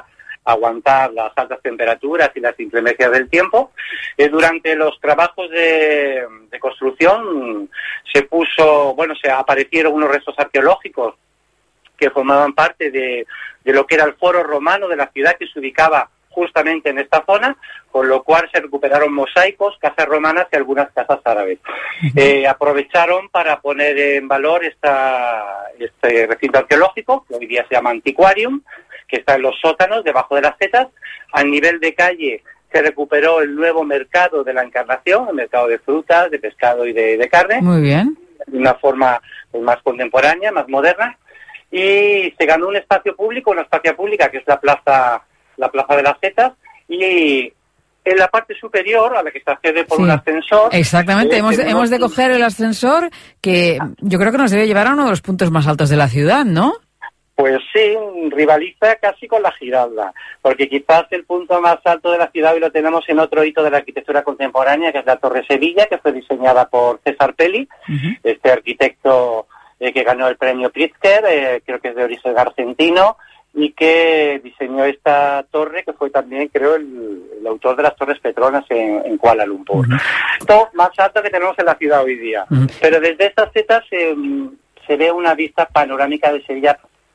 aguantar las altas temperaturas y las inclemencias del tiempo. Eh, durante los trabajos de, de construcción se puso, bueno, se aparecieron unos restos arqueológicos que formaban parte de, de lo que era el foro romano de la ciudad, que se ubicaba justamente en esta zona, con lo cual se recuperaron mosaicos, casas romanas y algunas casas árabes. Uh-huh. Eh, aprovecharon para poner en valor esta, este recinto arqueológico, que hoy día se llama Antiquarium, que está en los sótanos, debajo de las setas. A nivel de calle se recuperó el nuevo mercado de la Encarnación, el mercado de frutas, de pescado y de, de carne. Muy bien. De una forma pues, más contemporánea, más moderna. Y se ganó un espacio público, una espacia pública, que es la plaza la Plaza de las Setas, y en la parte superior, a la que se accede por sí. un ascensor... Exactamente, eh, hemos, tenemos... hemos de coger el ascensor, que yo creo que nos debe llevar a uno de los puntos más altos de la ciudad, ¿no? Pues sí, rivaliza casi con la Giralda, porque quizás el punto más alto de la ciudad hoy lo tenemos en otro hito de la arquitectura contemporánea, que es la Torre Sevilla, que fue diseñada por César Pelli, uh-huh. este arquitecto eh, que ganó el premio Pritzker, eh, creo que es de origen argentino, y que diseñó esta torre, que fue también, creo, el, el autor de las Torres Petronas en, en Kuala Lumpur. Uh-huh. Esto más alto que tenemos en la ciudad hoy día. Uh-huh. Pero desde estas setas se, se ve una vista panorámica de Sevilla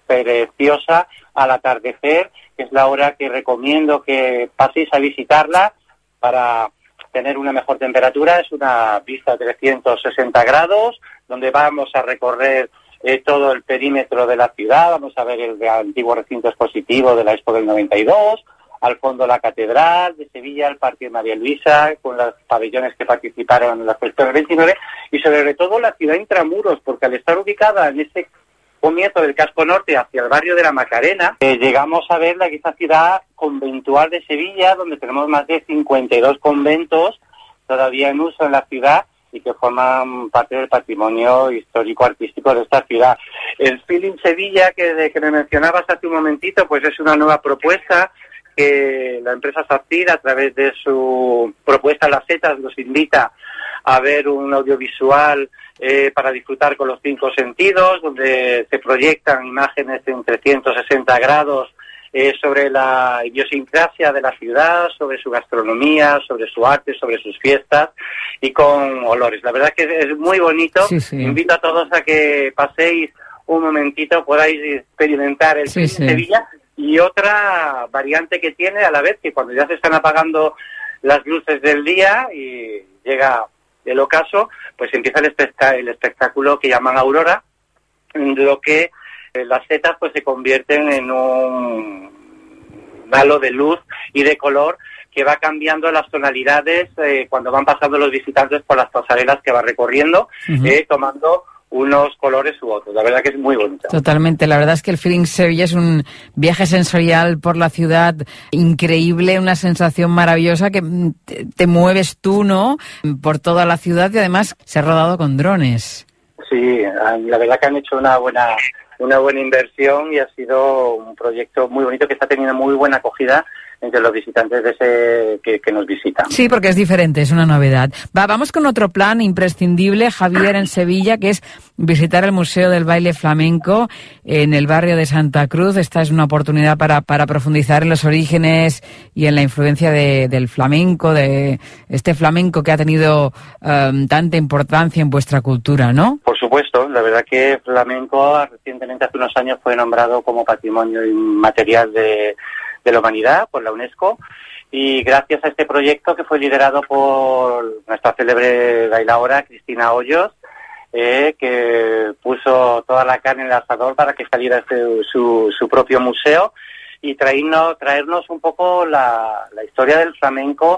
preciosa al atardecer, que es la hora que recomiendo que paséis a visitarla para tener una mejor temperatura. Es una vista de trescientos sesenta grados, donde vamos a recorrer Eh, todo el perímetro de la ciudad. Vamos a ver el antiguo recinto expositivo de la Expo del noventa y dos, al fondo la Catedral de Sevilla, el Parque María Luisa, con los pabellones que participaron en la Expo del veintinueve, y sobre todo la ciudad intramuros, porque al estar ubicada en ese comienzo del casco norte hacia el barrio de la Macarena, eh, llegamos a ver la quizá ciudad conventual de Sevilla, donde tenemos más de cincuenta y dos conventos todavía en uso en la ciudad, y que forman parte del patrimonio histórico-artístico de esta ciudad. El Feeling Sevilla, que, de, que me mencionabas hace un momentito, pues es una nueva propuesta que la empresa Saptir, a través de su propuesta Las Setas, nos invita a ver un audiovisual eh, para disfrutar con los cinco sentidos, donde se proyectan imágenes en trescientos sesenta grados Eh, sobre la idiosincrasia de la ciudad, sobre su gastronomía, sobre su arte, sobre sus fiestas y con olores. La verdad es que es muy bonito. Sí, sí. Invito a todos a que paséis un momentito, podáis experimentar el sí, sí. Sevilla. Y otra variante que tiene a la vez, que cuando ya se están apagando las luces del día y llega el ocaso, pues empieza el, espect- el espectáculo que llaman Aurora, en lo que las setas pues se convierten en un halo de luz y de color que va cambiando las tonalidades eh, cuando van pasando los visitantes por las pasarelas que va recorriendo, uh-huh. eh, tomando unos colores u otros. La verdad que es muy bonito. Totalmente. La verdad es que el Feeling Sevilla es un viaje sensorial por la ciudad increíble, una sensación maravillosa que te, te mueves tú, ¿no?, por toda la ciudad, y además se ha rodado con drones. Sí, la verdad que han hecho una buena... una buena inversión y ha sido un proyecto muy bonito que está teniendo muy buena acogida entre los visitantes de ese que, que nos visitan. Sí, porque es diferente, es una novedad. Va, vamos con otro plan imprescindible, Javier, en Sevilla, que es visitar el Museo del Baile Flamenco en el barrio de Santa Cruz. Esta es una oportunidad para, para profundizar en los orígenes y en la influencia de, del flamenco, de este flamenco que ha tenido um, tanta importancia en vuestra cultura, ¿no? Por supuesto, la verdad que flamenco recientemente, hace unos años, fue nombrado como Patrimonio Inmaterial de de la Humanidad por la UNESCO, y gracias a este proyecto, que fue liderado por nuestra célebre bailaora Cristina Hoyos, eh, que puso toda la carne en el asador para que saliera este, su, su propio museo, y traernos, traernos un poco la, la historia del flamenco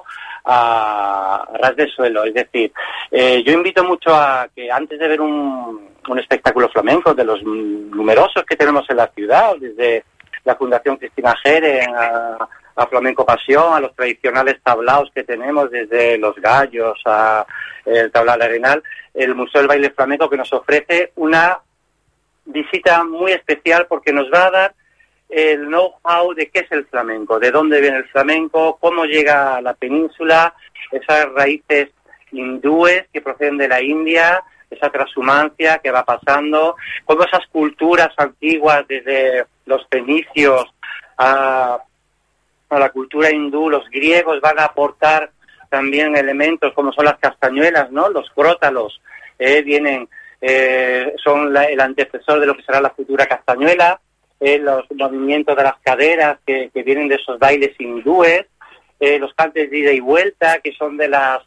a, a ras de suelo. Es decir, eh, yo invito mucho a que antes de ver un, un espectáculo flamenco, de los numerosos que tenemos en la ciudad, desde la Fundación Cristina Jeren, a, a Flamenco Pasión, a los tradicionales tablaos que tenemos, desde los gallos a el tablao arenal, el Museo del Baile Flamenco, que nos ofrece una visita muy especial, porque nos va a dar el know-how de qué es el flamenco, de dónde viene el flamenco, cómo llega a la península, esas raíces hindúes que proceden de la India, esa transhumancia que va pasando, cómo esas culturas antiguas, desde los fenicios a a la cultura hindú, los griegos van a aportar también elementos como son las castañuelas, ¿no? Los crótalos eh, vienen, eh, son la, el antecesor de lo que será la futura castañuela, eh, los movimientos de las caderas que, que vienen de esos bailes hindúes, eh, los cantes de ida y vuelta, que son de las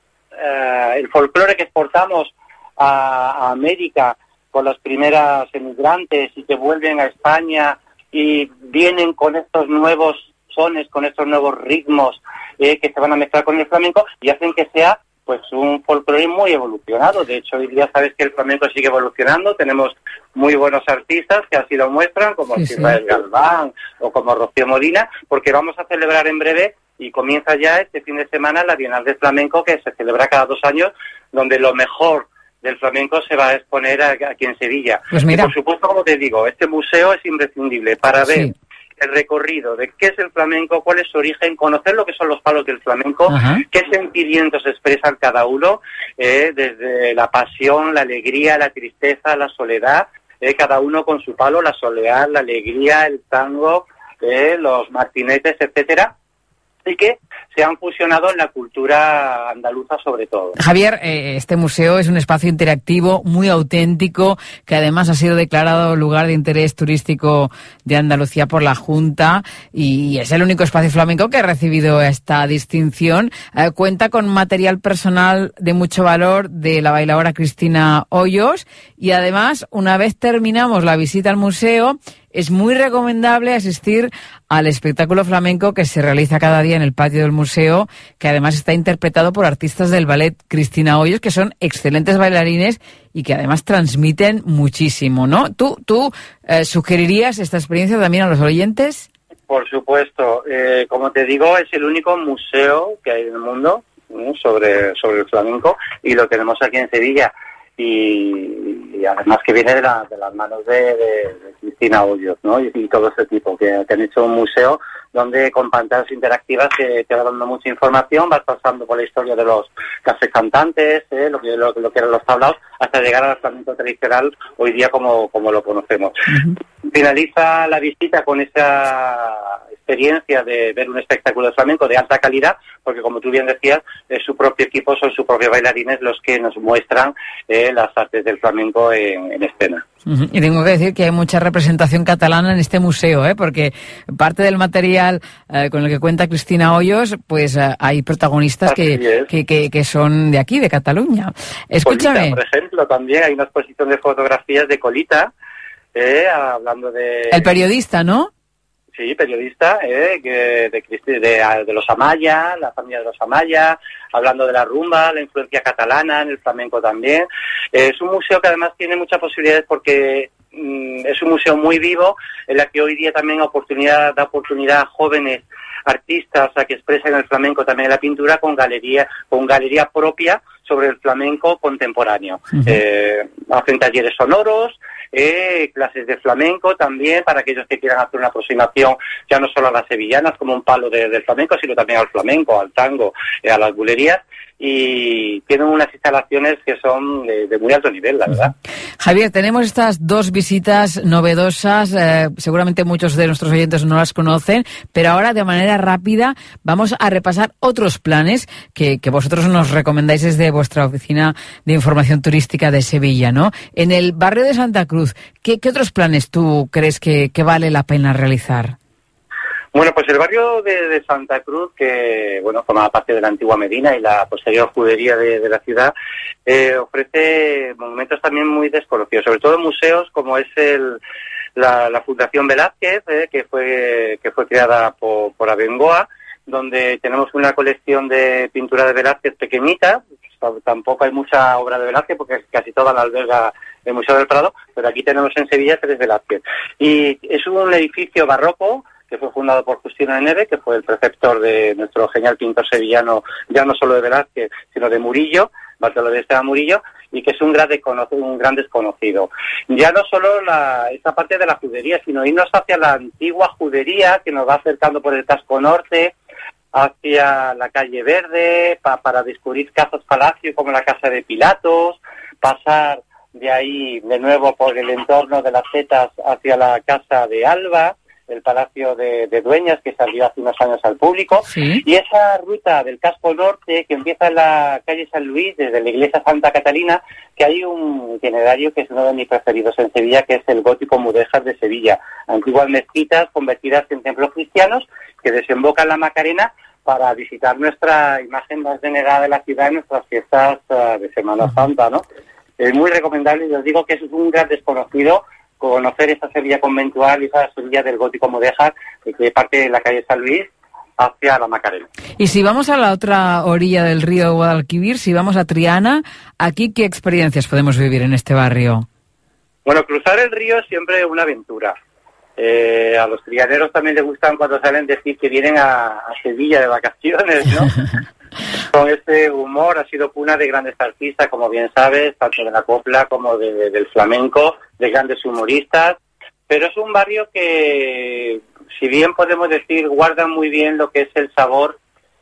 eh, el folclore que exportamos a, a América con las primeras emigrantes y que vuelven a España y vienen con estos nuevos sones, con estos nuevos ritmos eh, que se van a mezclar con el flamenco y hacen que sea pues un folclore muy evolucionado. De hecho, hoy día sabes que el flamenco sigue evolucionando, tenemos muy buenos artistas que así lo muestran, como sí, Israel sí. Galván o como Rocío Molina, porque vamos a celebrar en breve y comienza ya este fin de semana la Bienal del Flamenco, que se celebra cada dos años, donde lo mejor del flamenco se va a exponer a, aquí en Sevilla. Pues mira. Y por supuesto, como te digo, este museo es imprescindible para ver sí. el recorrido de qué es el flamenco, cuál es su origen, conocer lo que son los palos del flamenco, Ajá. qué sentimientos expresan cada uno, eh, desde la pasión, la alegría, la tristeza, la soledad, eh, cada uno con su palo, la soledad, la alegría, el tango, eh, los martinetes, etcétera, y que se han fusionado en la cultura andaluza sobre todo. Javier, eh, este museo es un espacio interactivo muy auténtico, que además ha sido declarado lugar de interés turístico de Andalucía por la Junta y es el único espacio flamenco que ha recibido esta distinción. Eh, cuenta con material personal de mucho valor de la bailadora Cristina Hoyos y además, una vez terminamos la visita al museo, es muy recomendable asistir al espectáculo flamenco que se realiza cada día en el patio del museo, que además está interpretado por artistas del ballet Cristina Hoyos, que son excelentes bailarines y que además transmiten muchísimo, ¿no? ¿Tú, tú eh, sugerirías esta experiencia también a los oyentes? Por supuesto. Eh, como te digo, es el único museo que hay en el mundo, ¿no? sobre, sobre el flamenco y lo tenemos aquí en Sevilla. Y, y además que viene de, la, de las manos de, de, de Cristina Hoyos, ¿no? Y, y todo ese tipo, que, que han hecho un museo donde con pantallas interactivas te, te va dando mucha información, vas pasando por la historia de los cafés cantantes, ¿eh? lo, que, lo, lo que eran los tablaos, hasta llegar al flamenco tradicional hoy día como, como lo conocemos. Uh-huh. Finaliza la visita con esa experiencia de ver un espectáculo de flamenco de alta calidad, porque como tú bien decías, es su propio equipo, son sus propios bailarines los que nos muestran eh, las artes del flamenco en, en escena. Uh-huh. Y tengo que decir que hay mucha representación catalana en este museo, ¿eh? Porque parte del material eh, con el que cuenta Cristina Hoyos, pues eh, hay protagonistas que, que, que, que son de aquí, de Cataluña. Escúchame. Colita, por ejemplo, también hay una exposición de fotografías de Colita, eh, hablando de... El periodista, ¿no? Sí, periodista, eh, que de, de, de los Amaya, la familia de los Amaya, hablando de la rumba, la influencia catalana en el flamenco también. Eh, es un museo que además tiene muchas posibilidades porque mm, es un museo muy vivo, en la que hoy día también oportunidad, da oportunidad a jóvenes artistas a que expresen el flamenco también en la pintura con galería, con galería propia sobre el flamenco contemporáneo. Uh-huh. Eh, hacen talleres sonoros, eh, clases de flamenco también para aquellos que quieran hacer una aproximación ya no solo a las sevillanas como un palo de, del flamenco, sino también al flamenco, al tango, eh, a las bulerías, y tienen unas instalaciones que son de, de muy alto nivel, la verdad. Javier, tenemos estas dos visitas novedosas, eh, seguramente muchos de nuestros oyentes no las conocen, pero ahora de manera rápida vamos a repasar otros planes que, que vosotros nos recomendáis desde vuestra oficina de información turística de Sevilla, ¿no? En el barrio de Santa Cruz, ¿qué, qué otros planes tú crees que, que vale la pena realizar? Bueno, pues el barrio de, de Santa Cruz, que bueno forma parte de la antigua Medina y la posterior judería de, de la ciudad, eh, ofrece monumentos también muy desconocidos, sobre todo museos como es el la, la Fundación Velázquez, eh, que fue que fue creada por, por Abengoa, donde tenemos una colección de pintura de Velázquez pequeñita. Tampoco hay mucha obra de Velázquez porque casi toda la alberga el Museo del Prado, pero aquí tenemos en Sevilla tres Velázquez. Y es un edificio barroco que fue fundado por Justino de Neve, que fue el preceptor de nuestro genial pintor sevillano, ya no solo de Velázquez, sino de Murillo, Bartolomé Esteban Murillo, y que es un gran desconocido, un gran desconocido. Ya no solo la, esta parte de la judería, sino irnos hacia la antigua judería, que nos va acercando por el casco norte, hacia la calle Verde, pa, para descubrir casas palacio como la casa de Pilatos, pasar de ahí de nuevo por el entorno de las Setas hacia la casa de Alba, el Palacio de, de Dueñas, que salió hace unos años al público, ¿Sí? Y esa ruta del casco norte, que empieza en la calle San Luis, desde la iglesia Santa Catalina, que hay un itinerario que es uno de mis preferidos en Sevilla, que es el Gótico Mudéjar de Sevilla, antiguas mezquitas convertidas en templos cristianos, que desembocan en la Macarena para visitar nuestra imagen más venerada de la ciudad en nuestras fiestas uh, de Semana Santa, ¿no? Es muy recomendable, y os digo que es un gran desconocido conocer esa Sevilla conventual y esa Sevilla del Gótico Mudéjar, que parte de la calle San Luis hacia la Macarena. Y si vamos a la otra orilla del río Guadalquivir, si vamos a Triana, ¿aquí qué experiencias podemos vivir en este barrio? Bueno, cruzar el río es siempre una aventura. Eh, a los trianeros también les gustan cuando salen decir que vienen a, a Sevilla de vacaciones, ¿no? Con este humor ha sido cuna de grandes artistas, como bien sabes, tanto de la copla como de, de, del flamenco, de grandes humoristas, pero es un barrio que, si bien podemos decir, guarda muy bien lo que es el sabor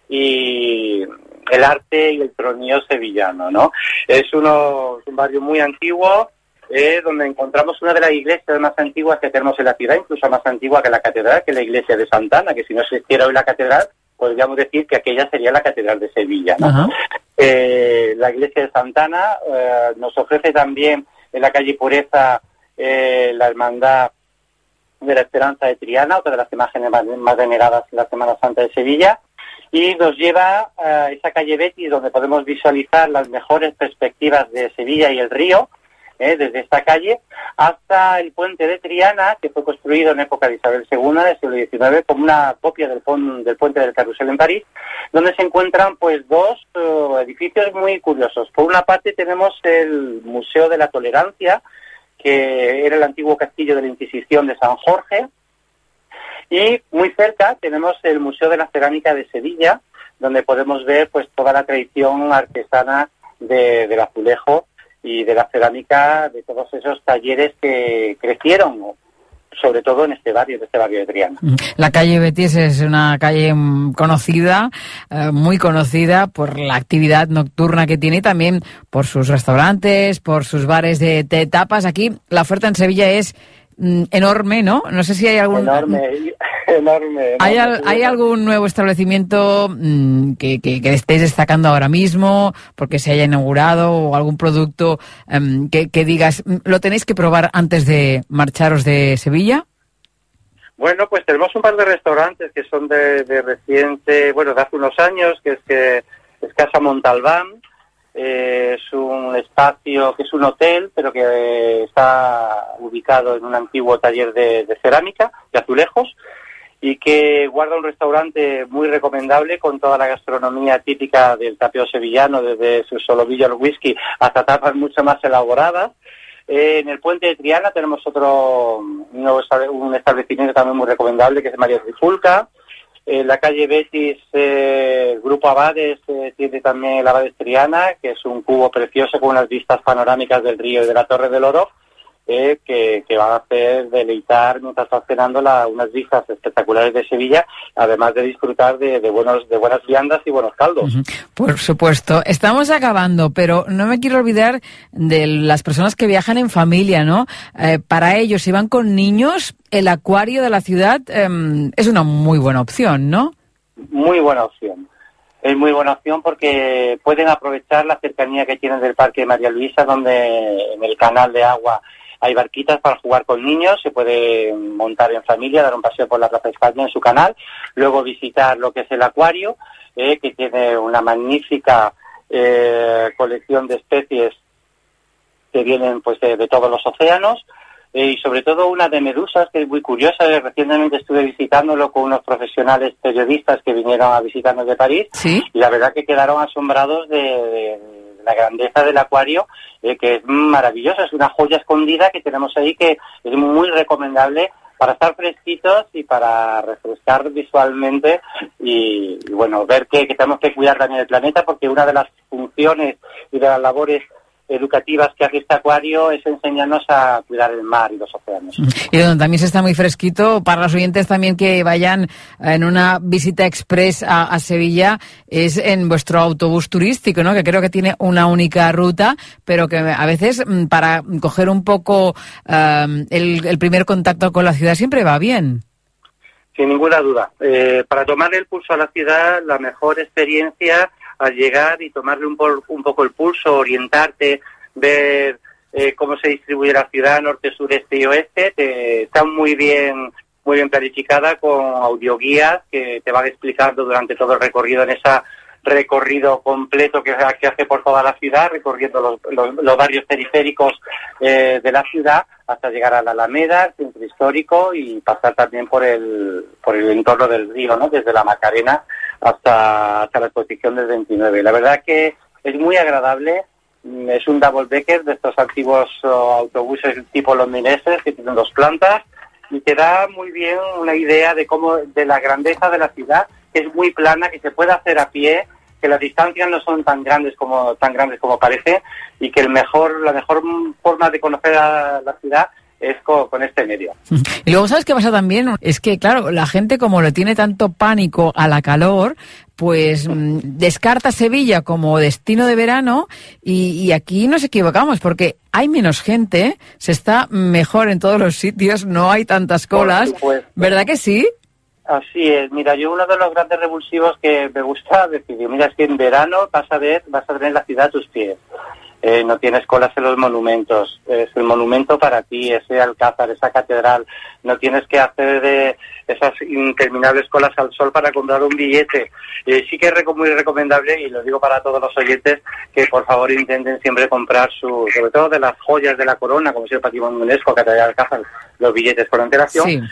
y el arte y el tronío sevillano, ¿no? Es, uno, es un barrio muy antiguo, eh, donde encontramos una de las iglesias más antiguas que tenemos en la ciudad, incluso más antigua que la catedral, que es la iglesia de Santana, que si no existiera hoy la catedral, podríamos decir que aquella sería la catedral de Sevilla, ¿no? Uh-huh. Eh, la iglesia de Santana eh, nos ofrece también en la calle Pureza eh, la hermandad de la Esperanza de Triana, otra de las imágenes más, más veneradas en la Semana Santa de Sevilla, y nos lleva a esa calle Betis, donde podemos visualizar las mejores perspectivas de Sevilla y el río, eh, desde esta calle, hasta el puente de Triana, que fue construido en época de Isabel segunda del siglo diecinueve, como una copia del, pon, del puente del Carrusel en París, donde se encuentran pues dos uh, edificios muy curiosos. Por una parte tenemos el Museo de la Tolerancia, que era el antiguo castillo de la Inquisición de San Jorge, y muy cerca tenemos el Museo de la Cerámica de Sevilla, donde podemos ver pues toda la tradición artesana de, del azulejo y de la cerámica, de todos esos talleres que crecieron, sobre todo en este barrio, en este barrio de Triana. La calle Betis es una calle conocida, eh, muy conocida por la actividad nocturna que tiene y también por sus restaurantes, por sus bares de, de tapas. Aquí la oferta en Sevilla es mm, enorme, ¿no? No sé si hay algún... Enorme, enorme. ¿Hay, enorme. al, ¿Hay algún nuevo establecimiento mmm, que, que, que estéis destacando ahora mismo porque se haya inaugurado o algún producto um, que, que digas, lo tenéis que probar antes de marcharos de Sevilla? Bueno, pues tenemos un par de restaurantes que son de, de reciente, bueno, de hace unos años, que es que es Casa Montalbán. Eh, es un espacio que es un hotel, pero que eh, está ubicado en un antiguo taller de, de cerámica, de azulejos, y que guarda un restaurante muy recomendable con toda la gastronomía típica del tapeo sevillano, desde su solomillo al whisky hasta tapas mucho más elaboradas. Eh, en el puente de Triana tenemos otro un, nuevo, un establecimiento también muy recomendable, que es María Trifulca. En la calle Betis, eh, el Grupo Abades eh, tiene también el Abades Triana, que es un cubo precioso con unas vistas panorámicas del río y de la Torre del Oro, eh, que, que van a hacer deleitar mientras estás cenando la, unas vistas espectaculares de Sevilla, además de disfrutar de, de, buenos, de buenas viandas y buenos caldos. Por supuesto. Estamos acabando, pero no me quiero olvidar de las personas que viajan en familia, ¿no? Eh, para ellos, si van con niños, el acuario de la ciudad eh, es una muy buena opción, ¿no? Muy buena opción. Es muy buena opción porque pueden aprovechar la cercanía que tienen del Parque de María Luisa, donde en el canal de agua hay barquitas para jugar con niños, se puede montar en familia, dar un paseo por la Plaza de España en su canal, luego visitar lo que es el acuario, eh, que tiene una magnífica eh, colección de especies que vienen pues de, de todos los océanos, eh, y sobre todo una de medusas que es muy curiosa. Recientemente estuve visitándolo con unos profesionales periodistas que vinieron a visitarnos de París, ¿sí? Y la verdad que quedaron asombrados de, de la grandeza del acuario, eh, que es maravillosa, es una joya escondida que tenemos ahí, que es muy recomendable para estar fresquitos y para refrescar visualmente y, y bueno, ver que, que tenemos que cuidar también el planeta, porque una de las funciones y de las labores educativas que hace este acuario es enseñarnos a cuidar el mar y los océanos. Y donde también se está muy fresquito, para los oyentes también que vayan en una visita express a, a Sevilla, es en vuestro autobús turístico, ¿no? Que creo que tiene una única ruta, pero que a veces para coger un poco um, el, el primer contacto con la ciudad siempre va bien. sin ninguna duda. Eh, para tomarle el pulso a la ciudad, la mejor experiencia al llegar y tomarle un, por, un poco el pulso, orientarte, ver eh, cómo se distribuye la ciudad, norte, sur, este y oeste, te, está muy bien muy bien planificada con audioguías que te van explicando durante todo el recorrido, en ese recorrido completo que, que hace por toda la ciudad, recorriendo los, los, los barrios periféricos eh, de la ciudad hasta llegar a la Alameda, el centro histórico, y pasar también por el por el entorno del río, ¿no? Desde la Macarena hasta, hasta la exposición del veintinueve. La verdad que es muy agradable. Es un double decker de estos antiguos uh, autobuses tipo londinenses que tienen dos plantas, y te da muy bien una idea de cómo, de la grandeza de la ciudad, que es muy plana, que se puede hacer a pie, que las distancias no son tan grandes como tan grandes como parece, y que el mejor la mejor forma de conocer a la ciudad es con, con este medio. Y luego, ¿sabes qué pasa también? Es que, claro, la gente, como le tiene tanto pánico a la calor, pues mmm, descarta Sevilla como destino de verano, y, y aquí nos equivocamos, porque hay menos gente, se está mejor en todos los sitios, no hay tantas colas, ¿verdad que sí? Así es. Mira, yo uno de los grandes revulsivos que me gusta decir, mira, es que en verano vas a ver, vas a tener la ciudad a tus pies. Eh, no tienes colas en los monumentos, es el monumento para ti, ese alcázar, esa catedral, no tienes que hacer de esas interminables colas al sol para comprar un billete. Eh, sí que es muy recomendable, y lo digo para todos los oyentes, que por favor intenten siempre comprar, su, sobre todo de las joyas de la corona, como es el patrimonio UNESCO, catedral de Alcázar, los billetes por antelación, sí.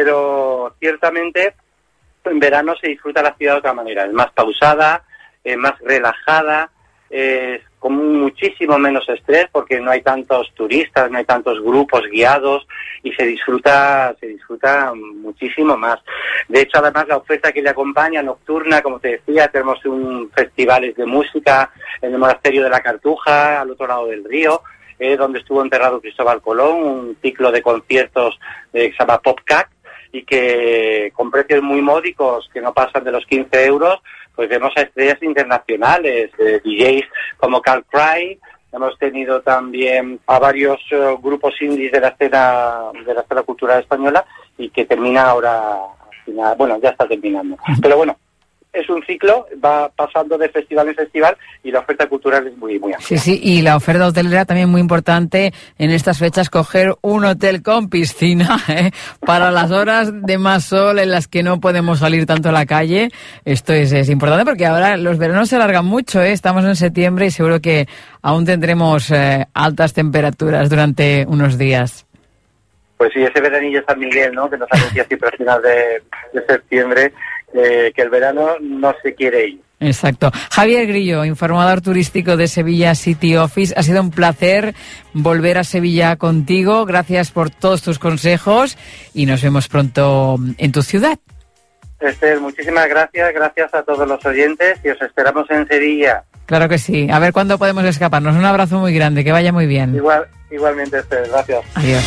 Pero ciertamente en verano se disfruta la ciudad de otra manera, es más pausada, es más relajada, es con muchísimo menos estrés, porque no hay tantos turistas, no hay tantos grupos guiados, y se disfruta se disfruta muchísimo más. De hecho, además, la oferta que le acompaña nocturna, como te decía, tenemos un festivales de música en el Monasterio de la Cartuja, al otro lado del río, eh, donde estuvo enterrado Cristóbal Colón, un ciclo de conciertos eh, que se llama PopCat, y que con precios muy módicos, que no pasan de los quince euros, pues vemos a estrellas internacionales, eh, D Js como Carl Cry. Hemos tenido también a varios uh, grupos indies de la escena de la escena cultural española, y que termina ahora, final, bueno, ya está terminando. Pero bueno, es un ciclo, va pasando de festival en festival, y la oferta cultural es muy, muy amplia. Sí, sí, y la oferta hotelera también muy importante en estas fechas, coger un hotel con piscina, ¿eh? Para las horas de más sol en las que no podemos salir tanto a la calle. Esto es, es importante, porque ahora los veranos se alargan mucho, ¿eh? Estamos en septiembre y seguro que aún tendremos eh, altas temperaturas durante unos días. Pues sí, ese veranillo San Miguel, ¿no?, que nos anuncia siempre al final de, de septiembre, eh, que el verano no se quiere ir. Exacto. Javier Grillo, informador turístico de Sevilla City Office. Ha sido un placer volver a Sevilla contigo. Gracias por todos tus consejos y nos vemos pronto en tu ciudad. Esther, muchísimas gracias. Gracias a todos los oyentes y os esperamos en Sevilla. Claro que sí. A ver cuándo podemos escaparnos. Un abrazo muy grande. Que vaya muy bien. Igual, igualmente, Esther. Gracias. Adiós.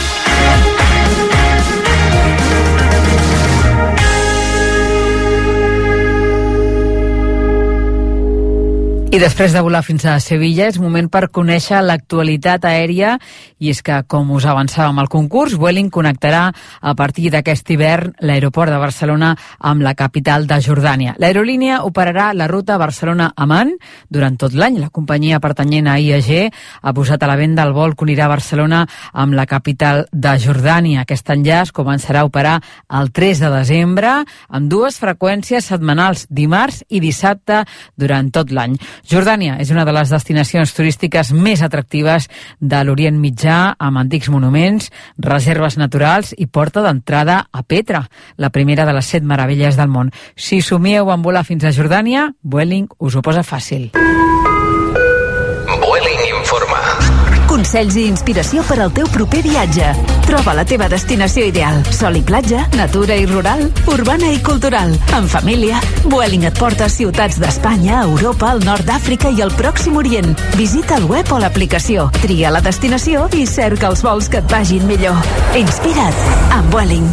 I després de volar fins a Sevilla és moment per conèixer l'actualitat aèria, i és que, com us avançàvem al concurs, Vueling connectarà a partir d'aquest hivern l'aeroport de Barcelona amb la capital de Jordània. L'aerolínia operarà la ruta Barcelona-Amman durant tot l'any. La companyia pertanyent a I A G ha posat a la venda el vol que unirà Barcelona amb la capital de Jordània. Aquest enllaç començarà a operar el tres de desembre amb dues freqüències setmanals, dimarts i dissabte, durant tot l'any. Jordània és una de les destinacions turístiques més atractives de l'Orient Mitjà, amb antics monuments, reserves naturals i porta d'entrada a Petra, la primera de les set meravelles del món. Si somieu en volar fins a Jordània, Vueling us ho posa fàcil. Vueling informa. Consells i inspiració per al teu proper viatge. Troba la teva destinació ideal. Sol i platja, natura i rural, urbana i cultural. En família, Vueling et porta a ciutats d'Espanya, Europa, el nord d'Àfrica i el Pròxim Orient. Visita el web o l'aplicació. Tria la destinació i cerca els vols que et vagin millor. Inspira't amb Vueling.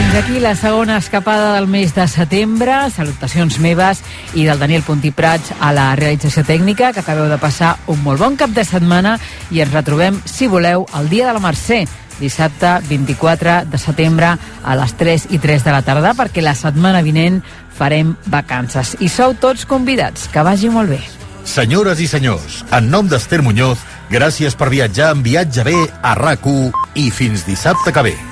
Fins aquí la segona escapada del mes de setembre. Salutacions meves i del Daniel Puntí Prats a la realització tècnica, que acabeu de passar un molt bon cap de setmana i ens retrobem, si voleu, el dia de la Mercè, dissabte vint-i-quatre de setembre a les tres i tres de la tarda, perquè la setmana vinent farem vacances. I sou tots convidats. Que vagi molt bé. Senyores i senyors, en nom d'Ester Muñoz, gràcies per viatjar en Viatge B a RAC u i fins dissabte que ve.